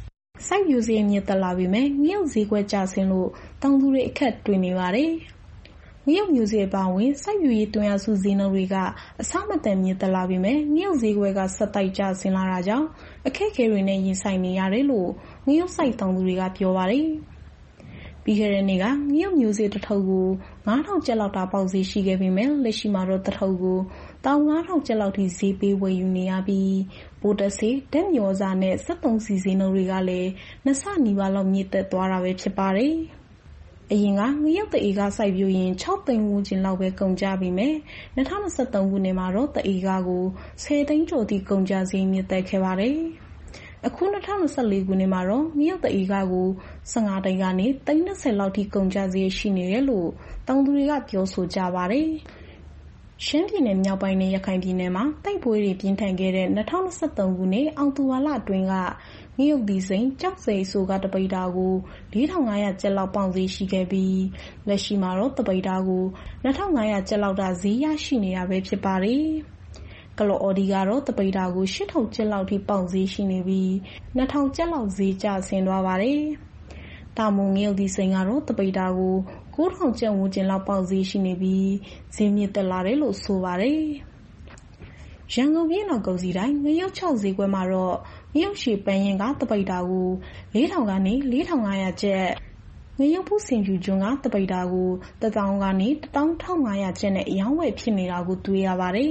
စိုက်ပျိုးစရိတ်မြင့်တက်လာပေမဲ့ငရုတ်ဈေးကွက်ကျဆင်းလို့တောင်သူတွေအခက်တွေ့နေပါတယ်။ငရုတ်မျိုးစေ့အပါအဝင်စိုက်ပျိုးရေးသွင်းအားစုဈေးနှုန်းတွေကအဆမတန်မြင့်တက်လာပေမဲ့ငရုတ်ဈေးကွက်ကဆက်တိုက်ကျဆင်းလာတာကြောင့်အခက်အခဲတွေနဲ့ရင်ဆိုင်နေရတယ်လို့ငရုတ်စိုက်တောင်သူတွေကပြောပါတယ်။ပြီးခဲ့တဲ့နေ့ကငရုတ်မျိုးစေ့တစ်ထုပ်ကိုငါးထောင်ကျပ်လောက်တာပေါက်ဈေးရှိခဲ့ပေမဲ့လက်ရှိမှာတော့တစ်ထုပ်ကိုတောင်ငါးထောင်ကျပ်လောက်ထိဈေးပေးဝယ်ယူနေရပြီးပိုတက်ဆေးဓာတ်မြေဩဇာနဲ့စက်သုံးဆီဈေးနှုန်းတွေကလည်းနှစ်ဆနီးပါးလောက်မြင့်တက်သွားတာပဲဖြစ်ပါတယ်။အရင်ကငရုတ်တဧကစိုက်ပျိုးရင်၆သိန်းဝန်းကျင်လောက်ပဲကုန်ကျပေမဲ့၂၀၂၃ခုနှစ်မှာတော့တဧကကိုဆယ်သိန်းကျော်ထိကုန်ကျစရိတ်မြင့်တက်ခဲ့ပါတယ်။အခု၂၀၂၄ခုနှစ်မှာတော့ငရုတ်တဧကကို၁၅သိန်းကနေသိန်း၂၀လောက်ထိကုန်ကျစရိတ်ရှိနေတယ်လို့တောင်သူတွေကပြောဆိုကြပါတယ်။ရှမ်းပြည်နယ်မြောက်ပိုင်းနဲ့ရခိုင်ပြည်နယ်မှာတိုက်ပွဲတွေပြင်းထန်ခဲ့တဲ့၂၀၂၃ခုနှစ်အောက်တိုဘာလအတွင်းကငရုတ်သီးစိမ်းကျောက်စိမ်းအဆိုကတပိဿာကိုလေးထောင်ငါးရာကျပ်လောက်ပေါက်ဈေးရှိခဲ့ပြီးလက်ရှိမှာတော့တပိဿာကိုနှစ်ထောင်ငါးရာကျပ်လောက်သာဈေးရရှိနေတာပဲဖြစ်ပါတယ်။ကလော်အော်ဒီကတော့တပိဿာကိုရှစ်ထောင်ကျပ်လောက်ထိပေါက်ဈေးရှိနေပြီးနှစ်ထောင်ကျပ်လောက်ဈေးကျဆင်းသွားပါတယ်။တာမုံငရုတ်သီးစိမ်းကတော့တပိဿာကိုကိုးထောင်ကျပ်ဝန်းကျင်လောက်ပေါက်ဈေးရှိနေပြီးဈေးမြင့်တက်လာတယ်လို့ဆိုပါတယ်။ရန်ကုန်ပြည်နောက်ကုန်စည်တိုင်းငရုတ်ခြောက်ဈေးကွက်မှာတော့ငရုတ်ရှည်ပန်းရင်ကတပိဿာကိုလေးထောင်ကနေလေးထောင်ငါးရာကျပ်ငရုတ်ဖူးစင်ဖြူကျွန်းကတပိဿာကိုတစ်သောင်းကနေတစ်သောင်းတစ်ထောင်ငါးရာကျပ်နဲ့အရောင်းဝယ်ဖြစ်နေတာကိုတွေ့ရပါတယ်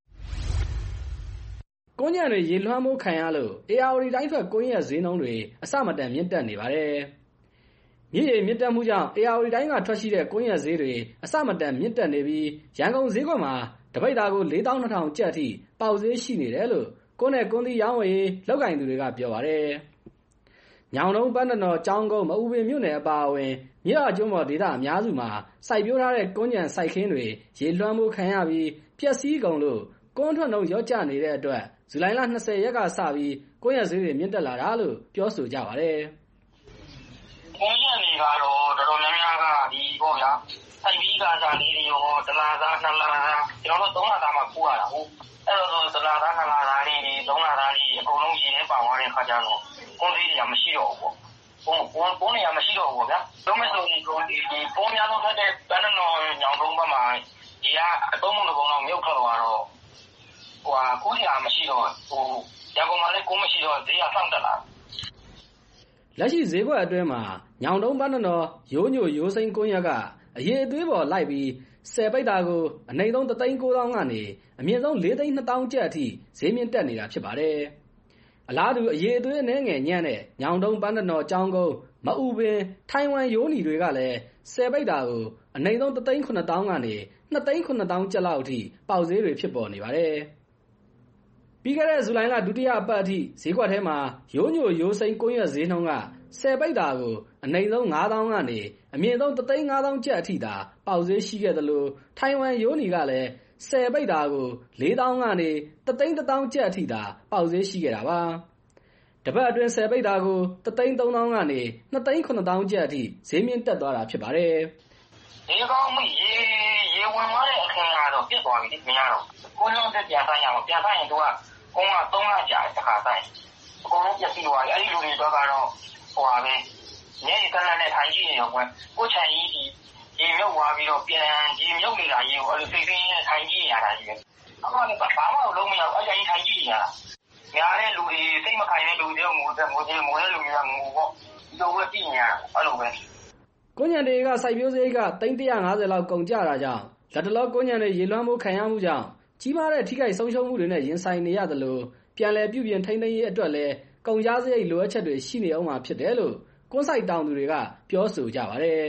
။ကွမ်းခြံတွေရေလွှမ်းမိုးခံရလို့အေရဝတီတိုင်းထွက်ကွမ်းရက်ဈေးနှုန်းတွေအဆမတန်မြင့်တက်နေပါတယ်။မြစ်ရေမြင့်တက်မှုကြောင့်အေရဝတီတိုင်းကထွက်ရှိတဲ့ကွမ်းရက်ဈေးတွေအဆမတန်မြင့်တက်နေပြီးရန်ကုန်ဈေးကွက်မှာတပိဿာကိုလေးသောင်းနှစ်ထောင်ကျပ်အထိပေါက်ဈေးရှိနေတယ်လို့ကွန်းနဲ့ကွန်းသီးရောင်းဝယ်လုပ်ကိုင်သူတွေကပြောပါတယ်။ညောင်တုံးပန်းတနော်ကျောင်းကုန်းမအူပင်မြို့နယ်အပါအဝင်မြစ်ရကျွန်းပေါ်ဒေသအများစုမှာစိုက်ပျိုးထားတဲ့ကွမ်းခြံစိုက်ခင်းတွေရေလွှမ်းမိုးခံရပြီးပျက်စီးကုန်လို့ကွမ်းထွက်နှုန်းလျော့ကျနေတဲ့အတွက်ဇူလိုင်လ၂၀ရက်ကစပြီးကွမ်းရက်ဈေးတွေမြင့်တက်လာတာလို့ပြောဆိုကြပါတယ်။ကွမ်းခြံတွေကတော့တော်တော်များများကဒီပေါ့ဗျာစိုက်ပြီးကစားလေးတွေရောတလားသားနှစ်လားသားကျွန်တော်တို့သုံးလားသားမှပို့ရတာဟုတ်အဲ့တော့တလားသားနှစ်လားသားလေးတွေသုံးလားသားလေးအကုန်လုံးရေထဲပါသွားတဲ့ခါကျတော့ကွမ်းဈေးတွေကမရှိတော့ဘူးပေါ့ကွမ်းကွမ်းနေရမရှိတော့ဘူးဗျာလုံးမစုံဒီဒီပုံများဆုံးထွက်တဲ့ပန်းတော်ညောင်တုံးဘက်မှာဒီကအသုံးမလို့ပုံတော့မြုပ်ထွက်သွားတော့ဟိုဟာကိုးရမရှိတော့ဟိုရန်ကုန်မှာလည်းကိုးမရှိတော့ဈေးကဆောက်တက်လာလက်ရှိဈေးကွက်အတွင်းမှာညောင်တုံးပန်းတော်ရိုးညိုရိုးစိမ်းကွမ်းရက်ကအရေးအသွေးပေါ်လိုက်ပြီးဆယ်ပိဿာကိုအနိမ့်ဆုံးတစ်သိန်းကိုးသောင်းကနေအမြင့်ဆုံးလေးသိန်းနှစ်သောင်းကျပ်အထိဈေးမြင့်တက်နေတာဖြစ်ပါတယ်။အလားတူအရေးအသွေးအနှဲငယ်ညံ့တဲ့ညောင်တုံးပန်းတနော်ကျောင်းကုန်းမအူပင်ထိုင်ဝမ်ရိုးနီတွေကလည်းဆယ်ပိဿာကိုအနိမ့်ဆုံးတစ်သိန်းခုနှစ်သောင်းကနေနှစ်သိန်းခုနှစ်သောင်းကျပ်လောက်အထိပေါက်ဈေးတွေဖြစ်ပေါ်နေပါတယ်။ပြီးခဲ့တဲ့ဇူလိုင်လဒုတိယအပတ်အထိဈေးကွက်ထဲမှာရိုးညိုရိုးစိမ်းကွမ်းရက်ဈေးနှုန်းကဆယ်ပိဿာကိုအနိမ့်ဆုံးငါးသောင်းကနေအမြင့်ဆုံးတစ်သိန်းငါးသောင်းကျပ်အထိသာပေါက်ဈေးရှိခဲ့သလိုထိုင်ဝမ်ရိုးနီကလည်းဆယ်ပိဿာကိုလေးသောင်းကနေတစ်သိန်းတစ်သောင်းကျပ်အထိသာပေါက်ဈေးရှိခဲ့တာပါ။တပတ်အတွင်းဆယ်ပိဿာကိုတစ်သိန်းသုံးသောင်းကနေနှစ်သိန်းခုနှစ်သောင်းကျပ်အထိဈေးမြင့်တက်သွားတာဖြစ်ပါတယ်။ဒီကောင်မရေရေဝင်သွားတဲ့အခင်းကတော့ပြစ်သွားပြီမရတော့ကိုယ်လုံးတက်ပြန်ဆိုင်ရအောင်ပြန်ဆိုင်ရင်သူကကုန်းကသုံးလကြာတစ်ခါဆိုင်အကုန်လုံးပြည့်စည်သွားပြီအဲ့ဒီလူတွေတော့ကတော့ဟိုပါပဲညနေတန်းနဲ့ထိုင်ကြည့်နေတော့ကိုချန်ကြီးဒီရေမြုပ်သွားပြီးတော့ပြန်ရေမြုပ်နေတာရေကိုအဲ့လိုစိတ်စိတ်နဲ့ထိုင်ကြည့်ရတာကြီးပဲအခုကဘာမှလုံးမရဘူးအဲ့ဒါကြီးထိုင်ကြည့်ရတာများတဲ့လူတွေစိတ်မခိုင်တဲ့လူတွေငိုတဲ့ငိုတဲ့ငိုတဲ့လူတွေကငိုပေါ့ဒီလိုပဲကြည့်နေရတာအဲ့လိုပဲကွမ်းခြံတွေကစိုက်ပျိုးစရိတ်ကသိန်းတစ်ရာငါးဆယ်လောက်ကုန်ကျတာကြောင့်လက်တလောကွမ်းခြံတွေရေလွှမ်းမိုးခံရမှုကြောင့်ကြီးမားတဲ့ထိခိုက်ဆုံးရှုံးမှုတွေနဲ့ရင်ဆိုင်နေရသလိုပြန်လည်ပြုပြင်ထိန်းသိမ်းရေးအတွက်လည်းကုန်ကျစရိတ်လိုအပ်ချက်တွေရှိနေအောင်မှာဖြစ်တယ်လို့ကွမ်းစိုက်တောင်သူတွေကပြောဆိုကြပါတယ်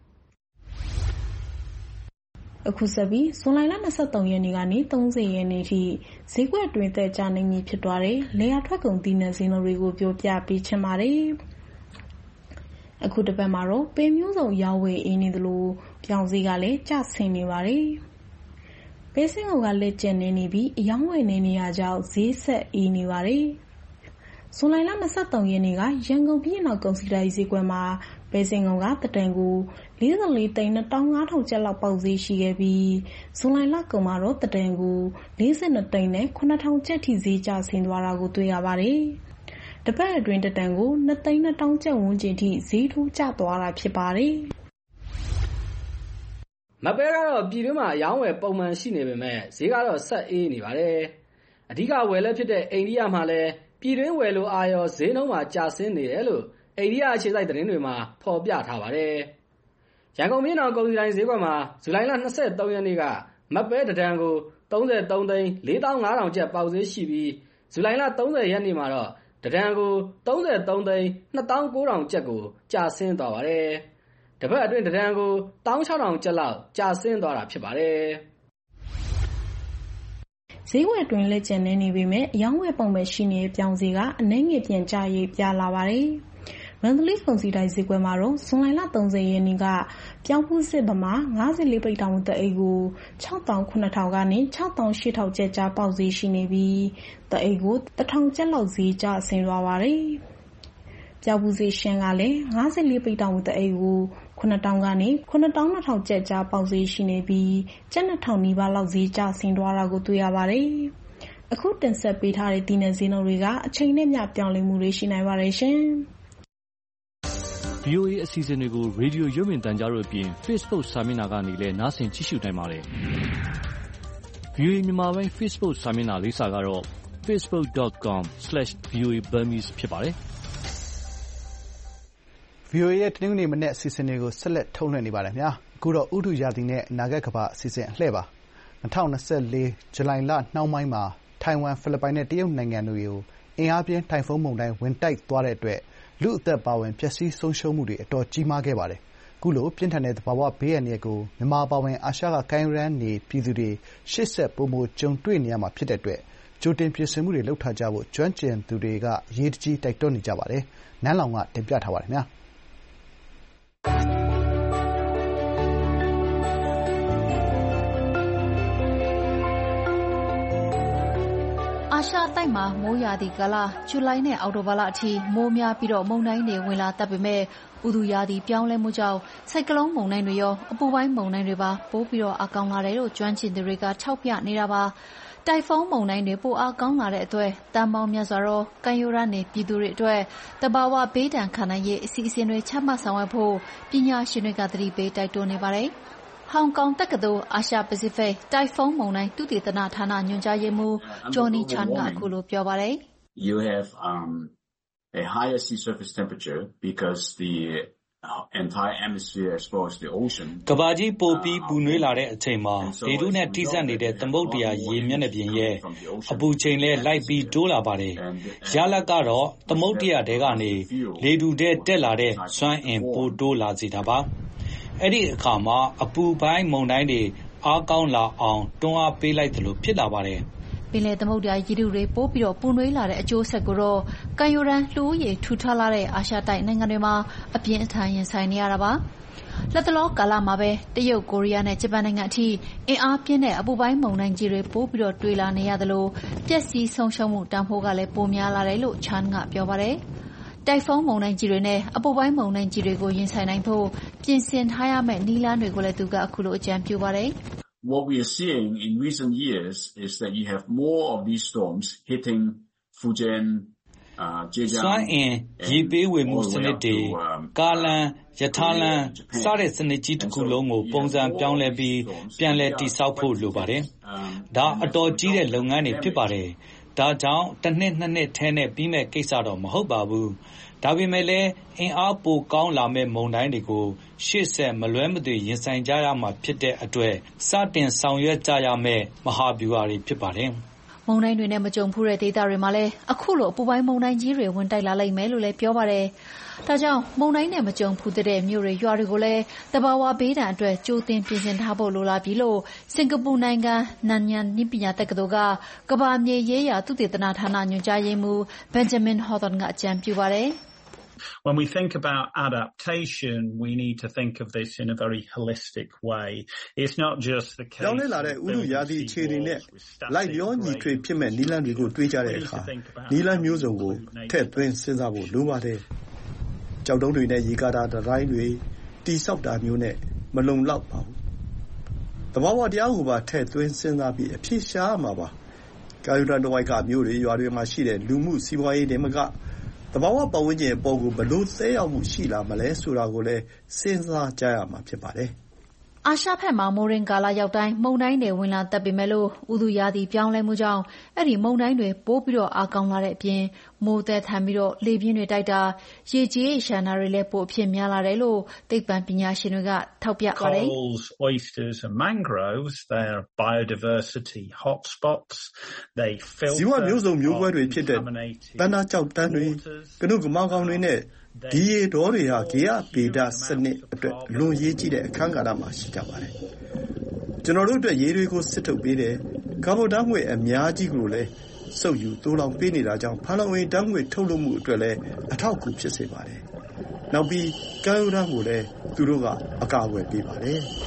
။အခုဆက်ပြီးဇွန်လ၂၃ရက်နေ့ကနေ၃၀ရက်နေ့ထိဈေးကွက်တွင်တက်ကြနေပြီဖြစ်သွားတဲ့လယ်ယာထွက်ကုန်သီးနှံဈေးနှုန်းတွေကိုပြောပြပေးချင်ပါတယ်။အခုတစ်ပတ်မှာတော့ပင်မျိုးစုံရောင်းဝယ်အင်းနေသလိုပြောင်းဈေးကလည်းကျဆင်းနေပါတယ်။ပဲစင်းကောင်ကလက်ကျန်နေနေပြီးအယောင်းဝယ်နေနေရကြောင်းဈေးဆက်အေးနေပါတယ်။ဇွန်လ၂၃ရက်နေ့ကရန်ကုန်ပြည်နောက်ကုန်စည်တိုင်းဈေးကွက်မှာပဲစင်ကောင်ကတတန်ကိုလေးสิบสี่သိန်းနှစ်သောင်းငါးထောင်ကျပ်လောက်ပေါက်ဈေးရှိခဲ့ပြီးဇွန်လလကုန်မှာတော့တတန်ကိုလေးสิบ二သိန်းနဲ့ခုနှစ်ထောင်ကျပ်ထိဈေးကျဆင်းသွားတာကိုတွေ့ရပါတယ်။တပတ်အတွင်းတတန်ကိုနှစ်သိန်းနှစ်ထောင်ကျပ်ဝန်းကျင်ထိဈေးထိုးကျသွားတာဖြစ်ပါတယ်။မပဲကတော့ပြည်တွင်းမှာအယောင်းဝယ်ပုံမှန်ရှိနေပေမဲ့ဈေးကတော့ဆက်အေးနေပါတယ်။အဓိကဝယ်လက်ဖြစ်တဲ့အိန္ဒိယမှာလည်းပြည်တွင်းဝယ်လိုအာရောဈေးနှုန်းမှာကျဆင်းနေတယ်လို့အိန္ဒိယအခြေစိုက်သတင်းတွေမှာဖော်ပြထားပါတယ်။ရန်ကုန်မြို့တော်ကုန်စည်ဒိုင်ဈေးကွက်မှာဇူလိုင်လ၂၃ရက်နေ့ကမပဲတတန်ကိုသုံးသုံးသိန်းလေးသောင်းငါးထောင်ကျပ်ပေါက်ဈေးရှိပြီးဇူလိုင်လ၃၀ရက်နေ့မှာတော့တတန်ကိုသုံးသုံးသိန်းနှစ်သောင်းကိုးထောင်ကျပ်ကိုကျဆင်းသွားပါတယ်။တပတ်အတွင်းတတန်ကိုတစ်သောင်းခြောက်ထောင်ကျပ်လောက်ကျဆင်းသွားတာဖြစ်ပါတယ်။ဈေးဝယ်တွင်လက်ကျန်နေနေပေမဲ့အယောင်းဝယ်ပုံပဲရှိနေတဲ့ပြောင်းဈေးကအနည်းငယ်ပြန်ကျရေးပြလာပါတယ်။မန္တလေးကုန်စည်ဒိုင်ဈေးကွက်မှာတော့ဇွန်လ၃၀ရက်နေ့ကပြောင်းဖူးစစ်ပမာ၅၄ပိတ်တောင်တအိတ်ကို၆သောင်းခုနှစ်ထောင်ကနေ၆သောင်းရှစ်ထောင်ကျပ်ကြားပေါက်ဈေးရှိနေပြီးတအိတ်ကိုတစ်ထောင်ကျပ်လောက်ဈေးကျဆင်းသွားပါတယ်။ပြောင်းဖူးဈေးရှင်းကလည်း၅၄ပိတ်တောင်တအိတ်ကိုခုနှစ်တောင်ကနေခုနှစ်သောင်းနှစ်ထောင်ကျပ်ကြားပေါက်ဈေးရှိနေပြီးကျပ်နှစ်ထောင်နီးပါးလောက်ဈေးကျဆင်းသွားတာကိုတွေ့ရပါတယ်။အခုတင်ဆက်ပေးထားတဲ့ဒီနယ်ဈေးနှုန်းတွေကအချိန်နဲ့မျှပြောင်းလဲမှုတွေရှိနိုင်ပါတယ်ရှင်။ဗွီအိုအေ အစီအစဉ်တွေကိုရေဒီယိုရုပ်မြင်သံကြားတို့အပြင် Facebook စာမျက်နှာကနေလည်းနားဆင်ကြည့်ရှုနိုင်ပါတယ်။ ဗွီအိုအေမြန်မာပိုင်း Facebook စာမျက်နှာလိပ်စာကတော့ ဖေ့စ်ဘုတ်ဒုတ်ကောမ်စလက်ဗွီအိုအေဘမ်မီစ် ဖြစ်ပါတယ်။ဗွီအိုအေရဲ့တနင်္ဂနွေမနက်အစီအစဉ်တွေကိုဆက်လက်ထုတ်လွှင့်နေပါတယ်ခင်ဗျာ။အခုတော့ဥတုရာသီနဲ့အနာဂတ်ကမ္ဘာအစီအစဉ်အလှည့်ပါ။၂၀၂၄ဇူလိုင်လနှောင်းပိုင်းမှာထိုင်ဝမ်၊ဖိလစ်ပိုင်နဲ့တရုတ်နိုင်ငံတွေကိုအင်အားပြင်းတိုင်ဖုန်းမုန်တိုင်းဝင်တိုက်သွားတဲ့အတွက်လူ့အသက်အပါအဝင်ပျက်စီးဆုံးရှုံးမှုတွေအတော်ကြီးမားခဲ့ပါတယ်။အခုလိုပြင်းထန်တဲ့သဘာဝဘေးအန္တရာယ်ကိုမြန်မာအပါအဝင်အာရှကကမ်းရိုးတန်းနေပြည်သူတွေရှေ့ဆက်ပိုမိုကြုံတွေ့နေရမှာဖြစ်တဲ့အတွက်ကြိုတင်ပြင်ဆင်မှုတွေလုပ်ထားကြဖို့ကျွမ်းကျင်သူတွေကအရေးတကြီးတိုက်တွန်းနေကြပါတယ်။နန်းလောင်ဝ်ကတင်ပြထားပါတယ်ခင်ဗျာ။အာရှတိုက်မှာမိုးရာသီကာလဇူလိုင်နဲ့အောက်တိုဘာလအထိမိုးများပြီးမုန်တိုင်းတွေဝင်လာတတ်ပေမယ့်ဥတုရာသီပြောင်းလဲမှုကြောင့်ဆိုင်ကလုန်းမုန်တိုင်းတွေရောအပူပိုင်းမုန်တိုင်းတွေပါပိုပြီးအားကောင်းလာတယ်လို့ကျွမ်းကျင်သူတွေကထောက်ပြနေတာပါ။တိုင်ဖုန်းမုန်တိုင်းတွေပိုအားကောင်းလာတဲ့အတွက်သန်းပေါင်းများစွာသောကမ်းရိုးတန်းနေပြည်သူတွေအတွက်သဘာဝဘေးဒဏ်ခံနိုင်ရေးအစီအစဉ်တွေချမှတ်ဆောင်ရွက်ဖို့ပညာရှင်တွေကသတိပေးတိုက်တွန်းနေပါတယ်။ဟောင်ကောင်တက္ကသိုလ်အာရှပစိဖိတ်တိုင်ဖုန်းမုန်တိုင်းသုတေသနဌာနညွှန်ကြားရေးမှူးဂျော်နီချန်ကအခုလိုပြောပါတယ်။ You have um, a higher sea surface temperature because the entire hemisphere as far as the ocean ကမ္ဘာကြီးပိုပြီးပူနွေးလာတဲ့အချိန်မှာလေထုနဲ့ထိစပ်နေတဲ့သမုဒ္ဒရာရေမျက်နှာပြင်ရဲ့အပူချိန်လည်းလိုက်ပြီးတိုးလာပါတယ်။ရလဒ်ကတော့သမုဒ္ဒရာထဲကနေလေထုထဲတက်လာတဲ့စွမ်းအင်ပိုတိုးလာစေတာပါ။အဲ့ဒီအခါမှာအပူပိုင်းမုန်တိုင်းတွေအားကောင်းလာအောင်တွန်းအားပေးလိုက်သလိုဖြစ်လာပါတယ်။ပင်လယ်သမုဒ္ဒရာရေထုတွေပိုပြီးပူနွေးလာတဲ့အကျိုးဆက်ကိုတော့ကမ်းရိုးတန်းလူဦးရေထူထပ်လာတဲ့အာရှတိုက်နိုင်ငံတွေမှာအပြင်းအထန်ရင်ဆိုင်နေရတာပါ။လက်တလောကာလမှာပဲတရုတ်၊ကိုရီးယားနဲ့ဂျပန်နိုင်ငံအထိအင်အားပြင်းတဲ့အပူပိုင်းမုန်တိုင်းကြီးတွေပိုပြီးတွေ့လာနေရသလိုပျက်စီးဆုံးရှုံးမှုတန်ဖိုးကလည်းပိုများလာတယ်လို့ချန်ကပြောပါတယ်။တိုင်ဖုန်းမုန်တိုင်းကြီးတွေနဲ့အပူပိုင်းမုန်တိုင်းကြီးတွေကိုရင်ဆိုင်နိုင်ဖို့ပြင်ဆင်ထားရမယ့်နည်းလမ်းတွေကိုလည်းသူကအခုလိုအကြံပြုပါတယ်။ What we are seeing in recent years is that you have more of these storms hitting Fujian, uh, Zhejiang စွမ်းအင်ရေပေးဝေမှုစနစ်တွေကားလမ်းရထားလမ်းစတဲ့စနစ်ကြီးတစ်ခုလုံးကိုပုံစံပြောင်းလဲပြီးပြန်လည်တည်ဆောက်ဖို့လိုပါတယ်။ဒါအတော်ကြီးတဲ့လုပ်ငန်းတွေဖြစ်ပါတယ်။ဒါကြောင့်တစ်နှစ်နှစ်နှစ်ထဲနဲ့ပြီးမဲ့ကိစ္စတော့မဟုတ်ပါဘူး။ဒါပေမဲ့လည်းအင်အားပိုကောင်းလာမဲ့မုန်တိုင်းတွေကိုရှေ့ဆက်မလွဲမသွေရင်ဆိုင်ကြရမှာဖြစ်တဲ့အတွက်စတင်ဆောင်ရွက်ကြရမယ့်မဟာဗျူဟာတွေဖြစ်ပါတယ်။မုန်တိုင်းတွေနဲ့မကြုံဖူးတဲ့ဒေသတွေမှာလည်းအခုလိုအပူပိုင်းမုန်တိုင်းကြီးတွေဝင်တိုက်လာလိမ့်မယ်လို့လည်းပြောပါတယ်။ဒါကြောင့်မုန်တိုင်းနဲ့မကြုံဖူးတဲ့မြို့တွေရွာတွေကိုလည်းသဘာဝဘေးဒဏ်အတွက်ကြိုတင်ပြင်ဆင်ထားဖို့လိုလာပြီလို့စင်ကာပူနိုင်ငံနန်ယန်နည်းပညာတက္ကသိုလ်ကကမ္ဘာမြေရေးရာသုတေသနဌာနညွှန်ကြားရေးမှူး Benjamin Hawthorne ကအကြံပြုပါတယ်။ When we think about adaptation, we need to think of this in a very holistic way. It's not just the case. ကြောင်းလဲလာတဲ့ဥတုရာသီအခြေအနေနဲ့လိုက်လျောညီထွေဖြစ်မဲ့နည်းလမ်းတွေကိုတွေးကြတဲ့အခါနည်းလမ်းမျိုးစုံကိုထည့်သွင်းစဉ်းစားဖို့လိုပါတယ်။ကြောက်တုံးတွေနဲ့ရေကာတာတိုင်းတွေတိဆောက်တာမျိုးနဲ့မလုံလောက်ပါဘူး။သဘာဝတရားကိုပါထည့်သွင်းစဉ်းစားပြီးအဖြစ်ရှားမှာပါ။ကာယုဒန်တဝိုက်ကမျိုးတွေရွာတွေမှာရှိတဲ့လူမှုစီးပွားရေးတွေမကသဘာဝပတ်ဝန်းကျင်အပေါ်ကိုဘယ်လိုသက်ရောက်မှုရှိလာမလဲဆိုတာကိုလည်းစဉ်းစားကြရမှာဖြစ်ပါတယ်။အာရှဘက်မှာမိုးတွင်းကာလရောက်တိုင်းမုန်တိုင်းတွေဝင်လာတတ်ပေမဲ့လို့ဥတုရာသီပြောင်းလဲမှုကြောင့်အဲ့ဒီမုန်တိုင်းတွေပိုးပြီးတော့အားကောင်းလာတဲ့အပြင်မိုးသက်ထန်ပြီးတော့လေပြင်းတွေတိုက်တာရေကြီးရေရှမ်းတာတွေလည်းပိုအဖြစ်များလာတယ်လို့သိပ္ပံပညာရှင်တွေကထောက်ပြပါတယ်။ Corals, oysters and mangroves, they're biodiversity hotspots. They filter ဇီဝမျိုးစုံမျိုးကွဲတွေဖြစ်တဲ့တန်းသားကြောက်တန်းတွေကနုကမောင်ကောင်တွေနဲ့ဒီရေတော်တွေဟာဂေယဗေဒစနစ်အတွက်လွန်ရေးကြည့်တဲ့အခန်းကဏ္ဍမှာရှိကြပါတယ်။ကျွန်တော်တို့အတွက်ရေတွေကိုစစ်ထုတ်ပေးတယ်။ကာဗွန်ဓာတ်ငွေ့အများကြီးကိုလည်းစုပ်ယူတိုးလောင်ပေးနေတာကြောင့်ဖန်လုံအိမ်ဓာတ်ငွေ့ထုတ်လွှတ်မှုအတွက်လည်းအထောက်အကူဖြစ်စေပါတယ်။နောက်ပြီးကမ်းရိုးတန်းကိုလည်းသူတို့ကအကာအကွယ်ပေးပါတယ်။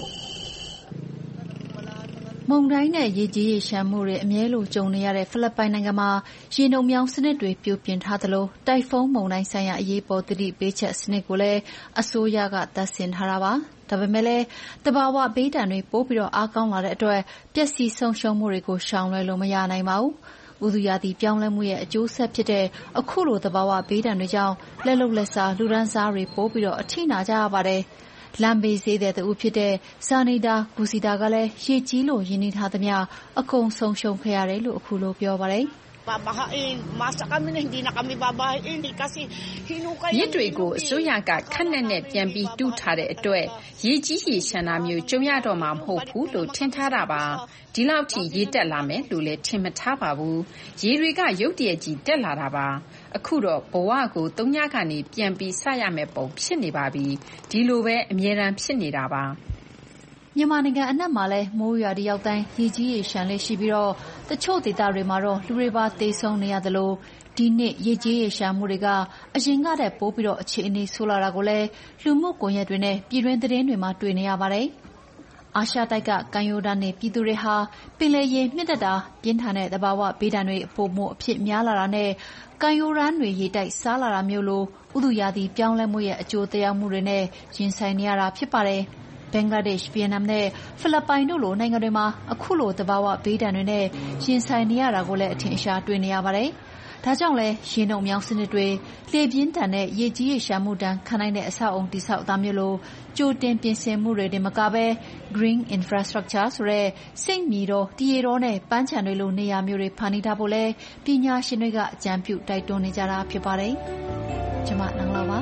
မုန်တိုင်းနဲ့ရေကြီးရေရှမ်းမှုတွေအမြဲလိုကြုံနေရတဲ့ဖိလစ်ပိုင်နိုင်ငံမှာရေနှုတ်မြောင်းစနစ်တွေပြုပြင်ထားသလိုတိုက်ဖုန်းမုန်တိုင်းဆိုင်ရာအရေးပေါ်သတိပေးချက်စနစ်ကိုလည်းအစိုးရကတပ်ဆင်ထားတာပါ။ဒါပေမဲ့လည်းတဘာဝဘေးဒဏ်တွေပိုပြီးတော့အားကောင်းလာတဲ့အတွက်ပျက်စီးဆုံးရှုံးမှုတွေကိုရှောင်လွှဲလို့မရနိုင်ပါဘူး။ဥတုရာသီပြောင်းလဲမှုရဲ့အကျိုးဆက်ဖြစ်တဲ့အခုလိုတဘာဝဘေးဒဏ်တွေကြောင့်လက်လုံလက်စားလူဒန်းစားတွေပိုပြီးတော့အထိနာကြရပါတယ်။လမ်းဘေးဈေးသည်တဦးဖြစ်တဲ့ဇာနီတာဂူစီတာကလည်းရေကြီးလို့ရင်းနှီးထားသမျှအကုန်ဆုံးရှုံးခဲ့ရတယ်လို့အခုလိုပြောပါတယ်။ babahain. Masa kami na hindi na kami babahain kasi hinukay မြစ်တွေကိုအစိုးရကခက်နဲ့နဲ့ပြန်ပြီးတူးထားတဲ့အတွက်ရေကြီးရေရှမ်းတာမျိုးကြုံရတော့မှာမဟုတ်ဘူးလို့ထင်ထားတာပါဒီလောက်ထိရေတက်လာမယ်လို့လည်းထင်မထားပါဘူးရေတွေကရုတ်တရက်ကြီးတက်လာတာပါအခုတော့ဘဝကိုသုံးညကနေပြန်ပြီးစရမယ်ပုံဖြစ်နေပါပြီဒီလိုပဲအမြဲတမ်းဖြစ်နေတာပါမြန်မာနိုင်ငံအနှံ့မှာလည်းမိုးရွာသည့်ရောက်တိုင်းရေကြီးရေရှမ်းလေးရှိပြီးတော့တချို့ဒေသတွေမှာတော့လူတွေပါသေဆုံးနေရသလိုဒီနှစ်ရေကြီးရေရှမ်းမှုတွေကအရင်ကတည်းကပိုးပြီးတော့အခြေအနေဆိုးလာတာကိုလည်းလူမှုကွန်ရက်တွေနဲ့ပြည်တွင်းသတင်းတွေမှာတွေ့နေရပါတယ်။အာရှတိုက်ကကမ်းရိုးတန်းနေပြည်သူတွေဟာပင်လယ်ရေမြင့်တက်တာပြင်းထန်တဲ့သဘာဝဘေးဒဏ်တွေအဖို့မို့အဖြစ်များလာတာနဲ့ကမ်းရိုးတန်းတွေရေတိုက်စားလာတာမျိုးလိုဥတုရာသီပြောင်းလဲမှုရဲ့အကျိုးသက်ရောက်မှုတွေနဲ့ရင်ဆိုင်နေရတာဖြစ်ပါတယ်။ဘင်္ဂလားဒေ့ရှ်၊ဗီယက်နမ်နဲ့ဖိလစ်ပိုင်တို့လိုနိုင်ငံတွေမှာအခုလိုသဘာဝဘေးဒဏ်တွေနဲ့ရင်ဆိုင်နေရတာကိုလည်းအထင်အရှားတွေ့နေရပါတယ်။ဒါကြောင့်လည်းရေနှုတ်မြောင်းစနစ်တွေလေပြင်းဒဏ်နဲ့ရေကြီးရေရှမ်းမှုဒဏ်ခံနိုင်တဲ့အဆောက်အအုံတည်ဆောက်တာမျိုးလိုကြိုတင်ပြင်ဆင်မှုတွေတင်မကဘဲ green infrastructure ဆိုတဲ့စိတ်မြေတော်တည်ရတော်နဲ့ပန်းခြံတွေလိုနေရာမျိုးတွေဖန်တီးထားဖို့လည်းပညာရှင်တွေကအကြံပြုတိုက်တွန်းနေကြတာဖြစ်ပါတယ်။ကျွန်မနန်းလာပါ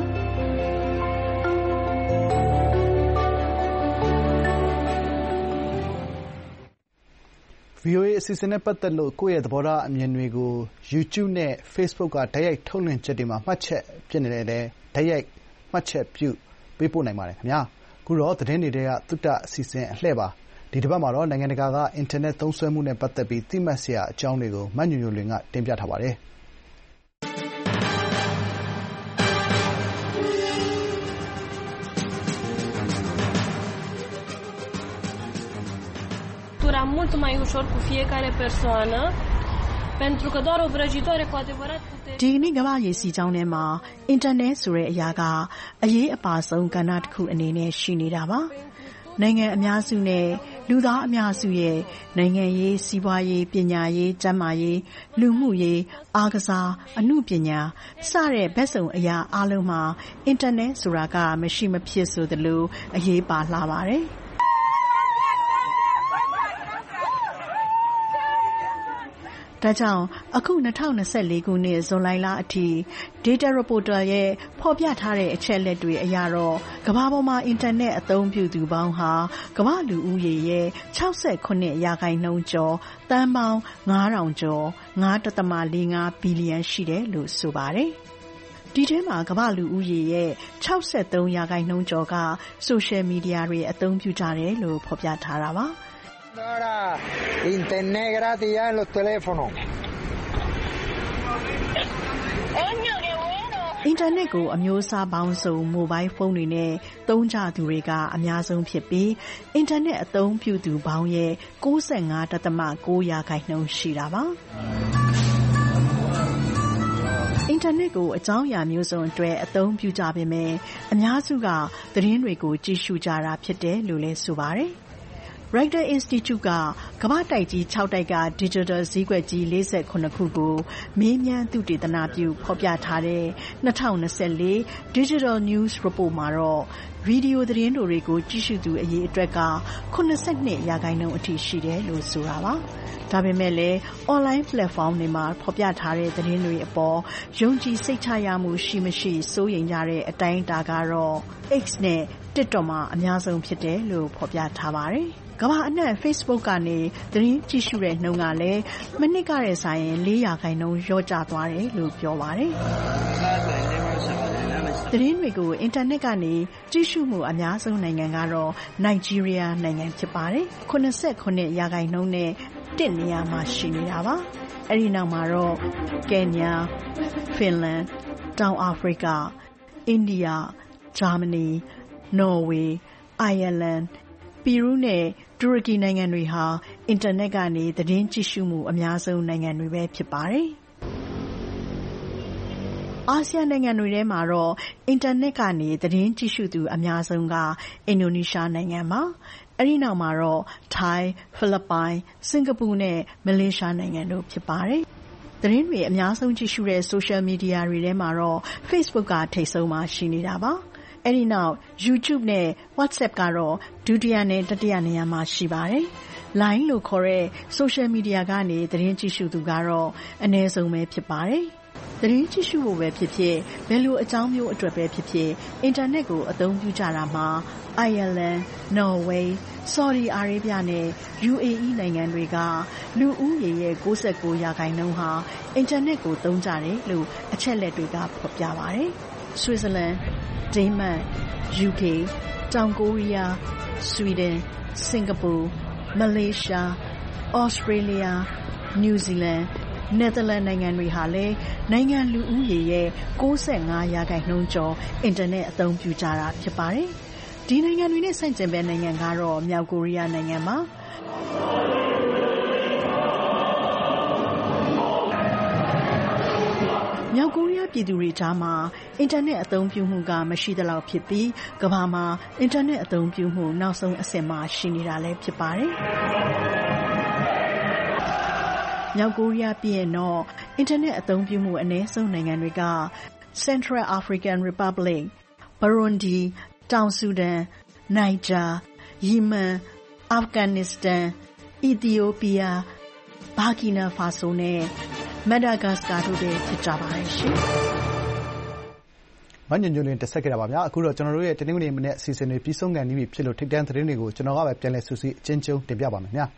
ဗီအိုအေ အစီအစဉ်နဲ့ပတ်သက်လို့ကိုယ့်ရဲ့သဘောထားအမြင်တွေကို YouTube နဲ့ Facebook ကတိုက်ရိုက်ထုတ်လွှင့်ချက်တွေမှာမှတ်ချက်ဖြစ်နေတယ်လေတိုက်ရိုက်မှတ်ချက်ပြုပေးပို့နိုင်ပါတယ်ခင်ဗျာအခုတော့သတင်းတွေတွေကသုတ္တအစီအစဉ်အလှည့်ပါဒီတစ်ပတ်မှာတော့နိုင်ငံတကာကအင်တာနက်သုံးစွဲမှုနဲ့ပတ်သက်ပြီးသိမှတ်စရာအကြောင်းတွေကိုမညွညွလွင်ကတင်ပြထားပါတယ် mult mai ușor cu fiecare persoană pentru că doar o vrăjitoare cu adevărat puternică ဒီနေ့ကမ္ဘာရေးစီကြောင်းထဲမှာအင်တာနက်ဆိုတဲ့အရာကအရေးအပါဆုံးကဏ္ဍတစ်ခုအနေနဲ့ရှိနေတာပါနိုင်ငံအများစုနဲ့လူသားအများစုရဲ့နိုင်ငံရေးစီးပွားရေးပညာရေးကျန်းမာရေးလူမှုရေးအားကစားအမှုပညာစတဲ့ဘက်စုံအရာအလုံးမှာအင်တာနက်ဆိုတာကမရှိမဖြစ်ဆိုသလိုအရေးပါလာပါတယ်ဒါကြောင့်အခု၂၀၂၄ခုနှစ်ဇွန်လလအထိ Data Reporter ရဲ့ဖော်ပြထားတဲ့အချက်အလက်တွေအရတော့ကမ္ဘာပေါ်မှာအင်တာနက်အသုံးပြုသူပေါင်းဟာကမ္ဘာလူဦးရေရဲ့၆၉ရာခိုင်နှုန်းကျော်တန်းပေါင်း၅ထောင်ကျော်၅.၄၅ဘီလီယံရှိတယ်လို့ဆိုပါတယ်။ဒီထဲမှာကမ္ဘာလူဦးရေရဲ့၆၃ရာခိုင်နှုန်းကျော်က social media တွေအသုံးပြုကြတယ်လို့ဖော်ပြထားတာပါ။ Ahora, internet gratis ya en los teléfonos. အင်တာနက်ကိုအမျိုးအစားပေါင်းစုံမိုဘိုင်းဖုန်းတွေနဲ့သုံးကြသူတွေကအများဆုံးဖြစ်ပြီးအင်တာနက်အသုံးပြုသူပေါင်းရဲ့၉၅.၉ရာခိုင်နှုန်းရှိတာပါအင်တာနက်ကိုအကြောင်းအရာမျိုးစုံအတွက်အသုံးပြုကြပေမဲ့အများစုကသတင်းတွေကိုကြည့်ရှုကြတာဖြစ်တယ်လို့လည်းဆိုပါတယ် Reuters Institute ကကမ္ဘာတိုက်ကြီး၆တိုက်က Digital ဈေးကွက်ကြီး၄၇ခုကိုမေးမြန်းသုတေသနပြုဖော်ပြထားတဲ့၂၀၂၄ Digital News Report မှာတော့ဗီဒီယိုသတင်းတွေကိုကြည့်ရှုသူအရေအတွက်က၇၂ရာခိုင်နှုန်းအထိရှိတယ်လို့ဆိုတာပါ။ဒါပေမဲ့လည်း online platform တွေမှာဖော်ပြထားတဲ့သတင်းတွေအပေါ်ယုံကြည်စိတ်ချရမှုရှိမရှိစိုးရိမ်ကြတဲ့အတိုင်းအတာကတော့ X နဲ့ TikTok မှာအများဆုံးဖြစ်တယ်လို့ဖော်ပြထားပါတယ်။ကမ္ဘာအနှံ့ Facebook ကနေသတင်းကြည့်ရှုတဲ့နှုန်းကလည်းမနှစ်ကတည်းကဆိုရင်၄ရာခိုင်နှုန်းလျော့ကျသွားတယ်လို့ပြောပါတယ်။သတင်းတွေကိုအင်တာနက်ကနေကြည့်ရှုမှုအများဆုံးနိုင်ငံကတော့နိုင်ဂျီးရီးယားနိုင်ငံဖြစ်ပါတယ်။၇၇ရာခိုင်နှုန်းနဲ့တစ်နေရာမှာရှိနေတာပါ။အဲဒီနောက်မှာတော့ကင်ညာ၊ဖင်လန်၊တောင်အာဖရိက၊အိန္ဒိယ၊ဂျာမနီ၊နော်ဝေး၊အိုင်ယာလန်၊ပီရူးနဲ့တူရကီနိုင်ငံတွေဟာအင်တာနက်ကနေသတင်းကြည့်ရှုမှုအများဆုံးနိုင်ငံတွေပဲဖြစ်ပါတယ်။အာဆီယံနိုင်ငံတွေထဲမှာတော့အင်တာနက်ကနေသတင်းကြည့်ရှုသူအများဆုံးကအင်ဒိုနီးရှားနိုင်ငံပါ။အဲဒီနောက်မှာတော့ထိုင်း၊ဖိလစ်ပိုင်၊စင်ကာပူနဲ့မလေးရှားနိုင်ငံတို့ဖြစ်ပါတယ်။သတင်းတွေအများဆုံးကြည့်ရှုတဲ့ social media တွေထဲမှာတော့ Facebook ကထိပ်ဆုံးမှာရှိနေတာပါ။အဲဒီနောက် YouTube နဲ့ WhatsApp ကတော့ဒုတိယနဲ့တတိယနေရာမှာရှိပါတယ်။ Line လို့ခေါ်တဲ့ social media ကနေသတင်းကြည့်ရှုသူကတော့အနည်းဆုံးပဲဖြစ်ပါတယ်။သတင်းကြည့်ရှုဖို့ပဲဖြစ်ဖြစ်ဘယ်လိုအကြောင်းမျိုးအတွက်ပဲဖြစ်ဖြစ်အင်တာနက်ကိုအသုံးပြုကြတာမှာအိုင်ယာလန်၊နော်ဝေး၊ဆော်ဒီအာရေဗျနဲ့ ယူအေအီး နိုင်ငံတွေကလူဦးရေရဲ့၉၉ရာခိုင်နှုန်းဟာအင်တာနက်ကိုသုံးကြတယ်လို့အချက်အလက်တွေကဖော်ပြပါတယ်။ဆွစ်ဇာလန်၊ဒိန်းမတ်၊ယူကေ၊တောင်ကိုရီးယား၊ဆွီဒင်၊စင်ကာပူ၊မလေးရှား၊ဩစတြေးလျ၊နယူးဇီလန်၊နယ်သာလန်နိုင်ငံတွေဟာလည်းနိုင်ငံလူဦးရေရဲ့၉၅ရာခိုင်နှုန်းကျော်အင်တာနက်အသုံးပြုကြတာဖြစ်ပါတယ်။ဒီနိုင်ငံတွေနဲ့ဆန့်ကျင်ဘက်နိုင်ငံကတော့မြောက်ကိုရီးယားနိုင်ငံပါ။မြောက်ကိုရီးယားပြည်သူတွေကြားမှာအင်တာနက်အသုံးပြုမှုကမရှိသလောက်ဖြစ်ပြီးကမ္ဘာမှာအင်တာနက်အသုံးပြုမှုနောက်ဆုံးအဆင့်မှာရှိနေတာလည်းဖြစ်ပါတယ်။မြောက်ကိုရီးယားပြီးရင်တော့အင်တာနက်အသုံးပြုမှုအနည်းဆုံးနိုင်ငံတွေက Central African Republic, Burundi, တောင်ဆူဒန်, Niger, Yemen, Afghanistan, Ethiopia, Burkina Faso နဲ့ Madagascar တို့ပဲဖြစ်ကြပါတယ်ရှင်။မညွန့်ညွန့်လင်းတက်ဆက်ခဲ့တာပါဗျာအခုတော့ကျွန်တော်တို့ရဲ့တနင်္ဂနွေမနေ့အစီအစဉ်တွေပြီးဆုံးကန်ပြီဖြစ်လို့ထိပ်တန်းသတင်းတွေကိုကျွန်တော်ကပဲပြန်လည်စုစည်းအချင်းချင်းတင်ပြပါမယ်ဗျာ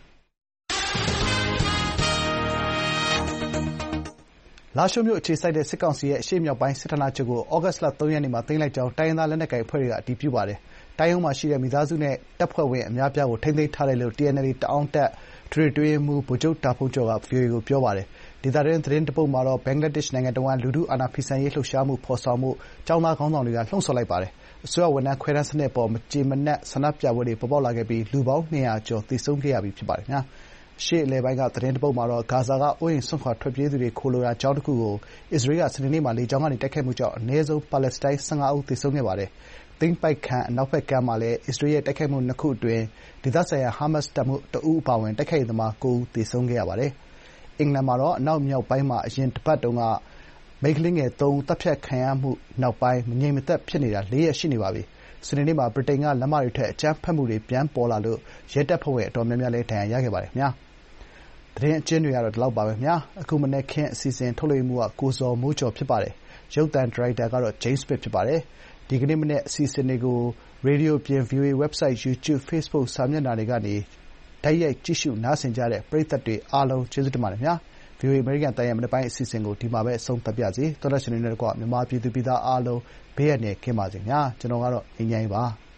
လာရှိုးမြို့အခြေစိုက်တဲ့စစ်ကောင်စီရဲ့အရှေ့မြောက်ပိုင်းစစ်ဌာနချုပ်ကိုဩဂတ်စ်လ၃ရက်နေ့မှာသိမ်းလိုက်ကြောင်းတိုင်းရင်းသားလက်နက်ကိုင်အဖွဲ့တွေကအတည်ပြုပါတယ်။တိုင်းရုံးမှာရှိတဲ့မိသားစုနဲ့တပ်ဖွဲ့ဝင်အများအပြားကိုထိန်းသိမ်းထားတယ်လို့ တီ အန် အယ်လ် အေ တအောင်းတပ်အထွေထွေအတွင်းရေးမှူးဗိုလ်ချုပ်တာဖုန်းကျော်က ဗွီအိုအေကိုပြောပါတယ်။ဒေသတွင်းသတင်းတပုဒ်မှာတော့ဘင်္ဂလားဒေ့ရှ်နိုင်ငံတဝန်းလူထုအာဏာဖီဆန်ရေးလှုပ်ရှားမှုဖော်ဆောင်ဖို့ကျောင်းသားခေါင်းဆောင်တွေကလှုံ့ဆော်လိုက်ပါတယ်။အစိုးရဝန်ထမ်းခွဲတမ်းစနစ်အပေါ်မကျေမနပ်ဆန္ဒပြပွဲတွေပေါ်ပေါက်လာခဲ့ပြီးလူပေါင်း၂၀၀ကျော်သေဆုံးခဲ့ရပြီးဖြစ်ပါတယ်။အရှေ့အလယ်ပိုင်းကသတင်းတပုဒ်မှာတော့ဂါဇာကအိုးအိမ်စွန့်ခွာထွက်ပြေးသူတွေခိုလှုံရာကျောင်းတခုကိုအစ္စရေးကစနေနေ့မှာလေကြောင်းကနေတိုက်ခိုက်မှုကြောင့်အနည်းဆုံးပါလက်စတိုင်း၁၅ဦးသေဆုံးခဲ့ပါတယ်။သိမ်းပိုက်ခံအနောက်ဘက်ကမ်းမှာလည်းအစ္စရေးရဲ့တိုက်ခိုက်မှုနှစ်ခုအတွင်းဒေသဆိုင်ရာဟာမတ်စ်တပ်မှူးတဦးအပါအဝင်တိုက်ခိုက်ရေးသမား၉ဦးသေဆုံးခဲ့ရပါတယ်။အင်္ဂလန်မှာတော့အနောက်မြောက်ပိုင်းမှာအရင်တပတ်တုန်းကမိန်းကလေးငယ်၃ဦးသတ်ဖြတ်ခံရမှုနောက်ပိုင်းမငြိမ်မသက်ဖြစ်နေတာ၄ရက်ရှိနေပါပြီ။စနေနေ့မှာဗြိတိန်ကလမ်းမတွေထွက်အကြမ်းဖက်မှုတွေပြန်ပေါ်လာလို့ရဲတပ်ဖွဲ့ဝင်အတော်များများလည်းဒဏ်ရာရခဲ့ပါတယ်။သတင်းအကျဉ်းတွေကတော့ဒီလောက်ပါပဲ။အခုမနက်ခင်းအစီအစဉ်ထုတ်လွှင့်မှုကကိုဇော်မိုးကျော်ဖြစ်ပါတယ်။ရုပ်သံဒါရိုက်တာကတော့ James Smith ဖြစ်ပါတယ်။ဒီကနေ့မနက်အစီအစဉ်တွေကိုရေဒီယိုအပြင် ဗွီအိုအေ website, YouTube, Facebook စာမျက်နှာတွေကနေတိုက်ရိုက်ကြည့်ရှုနားဆင်ကြတဲ့ပရိသတ်တွေအားလုံးကျေးဇူးတင်ပါတယ်။ ဗွီအိုအေအမေရိကန်အသံရဲ့မနက်ပိုင်းအစီအစဉ်ကိုဒီမှာပဲအဆုံးသတ်ပါရစေ။သောတရှင်တွေနဲ့တကွမြန်မာပြည်သူပြည်သားအားလုံးဘေးအန္တရာယ်ကင်းပါစေ။ကျွန်တော်ကတော့ငြိမ်းချမ်းရေးပါ။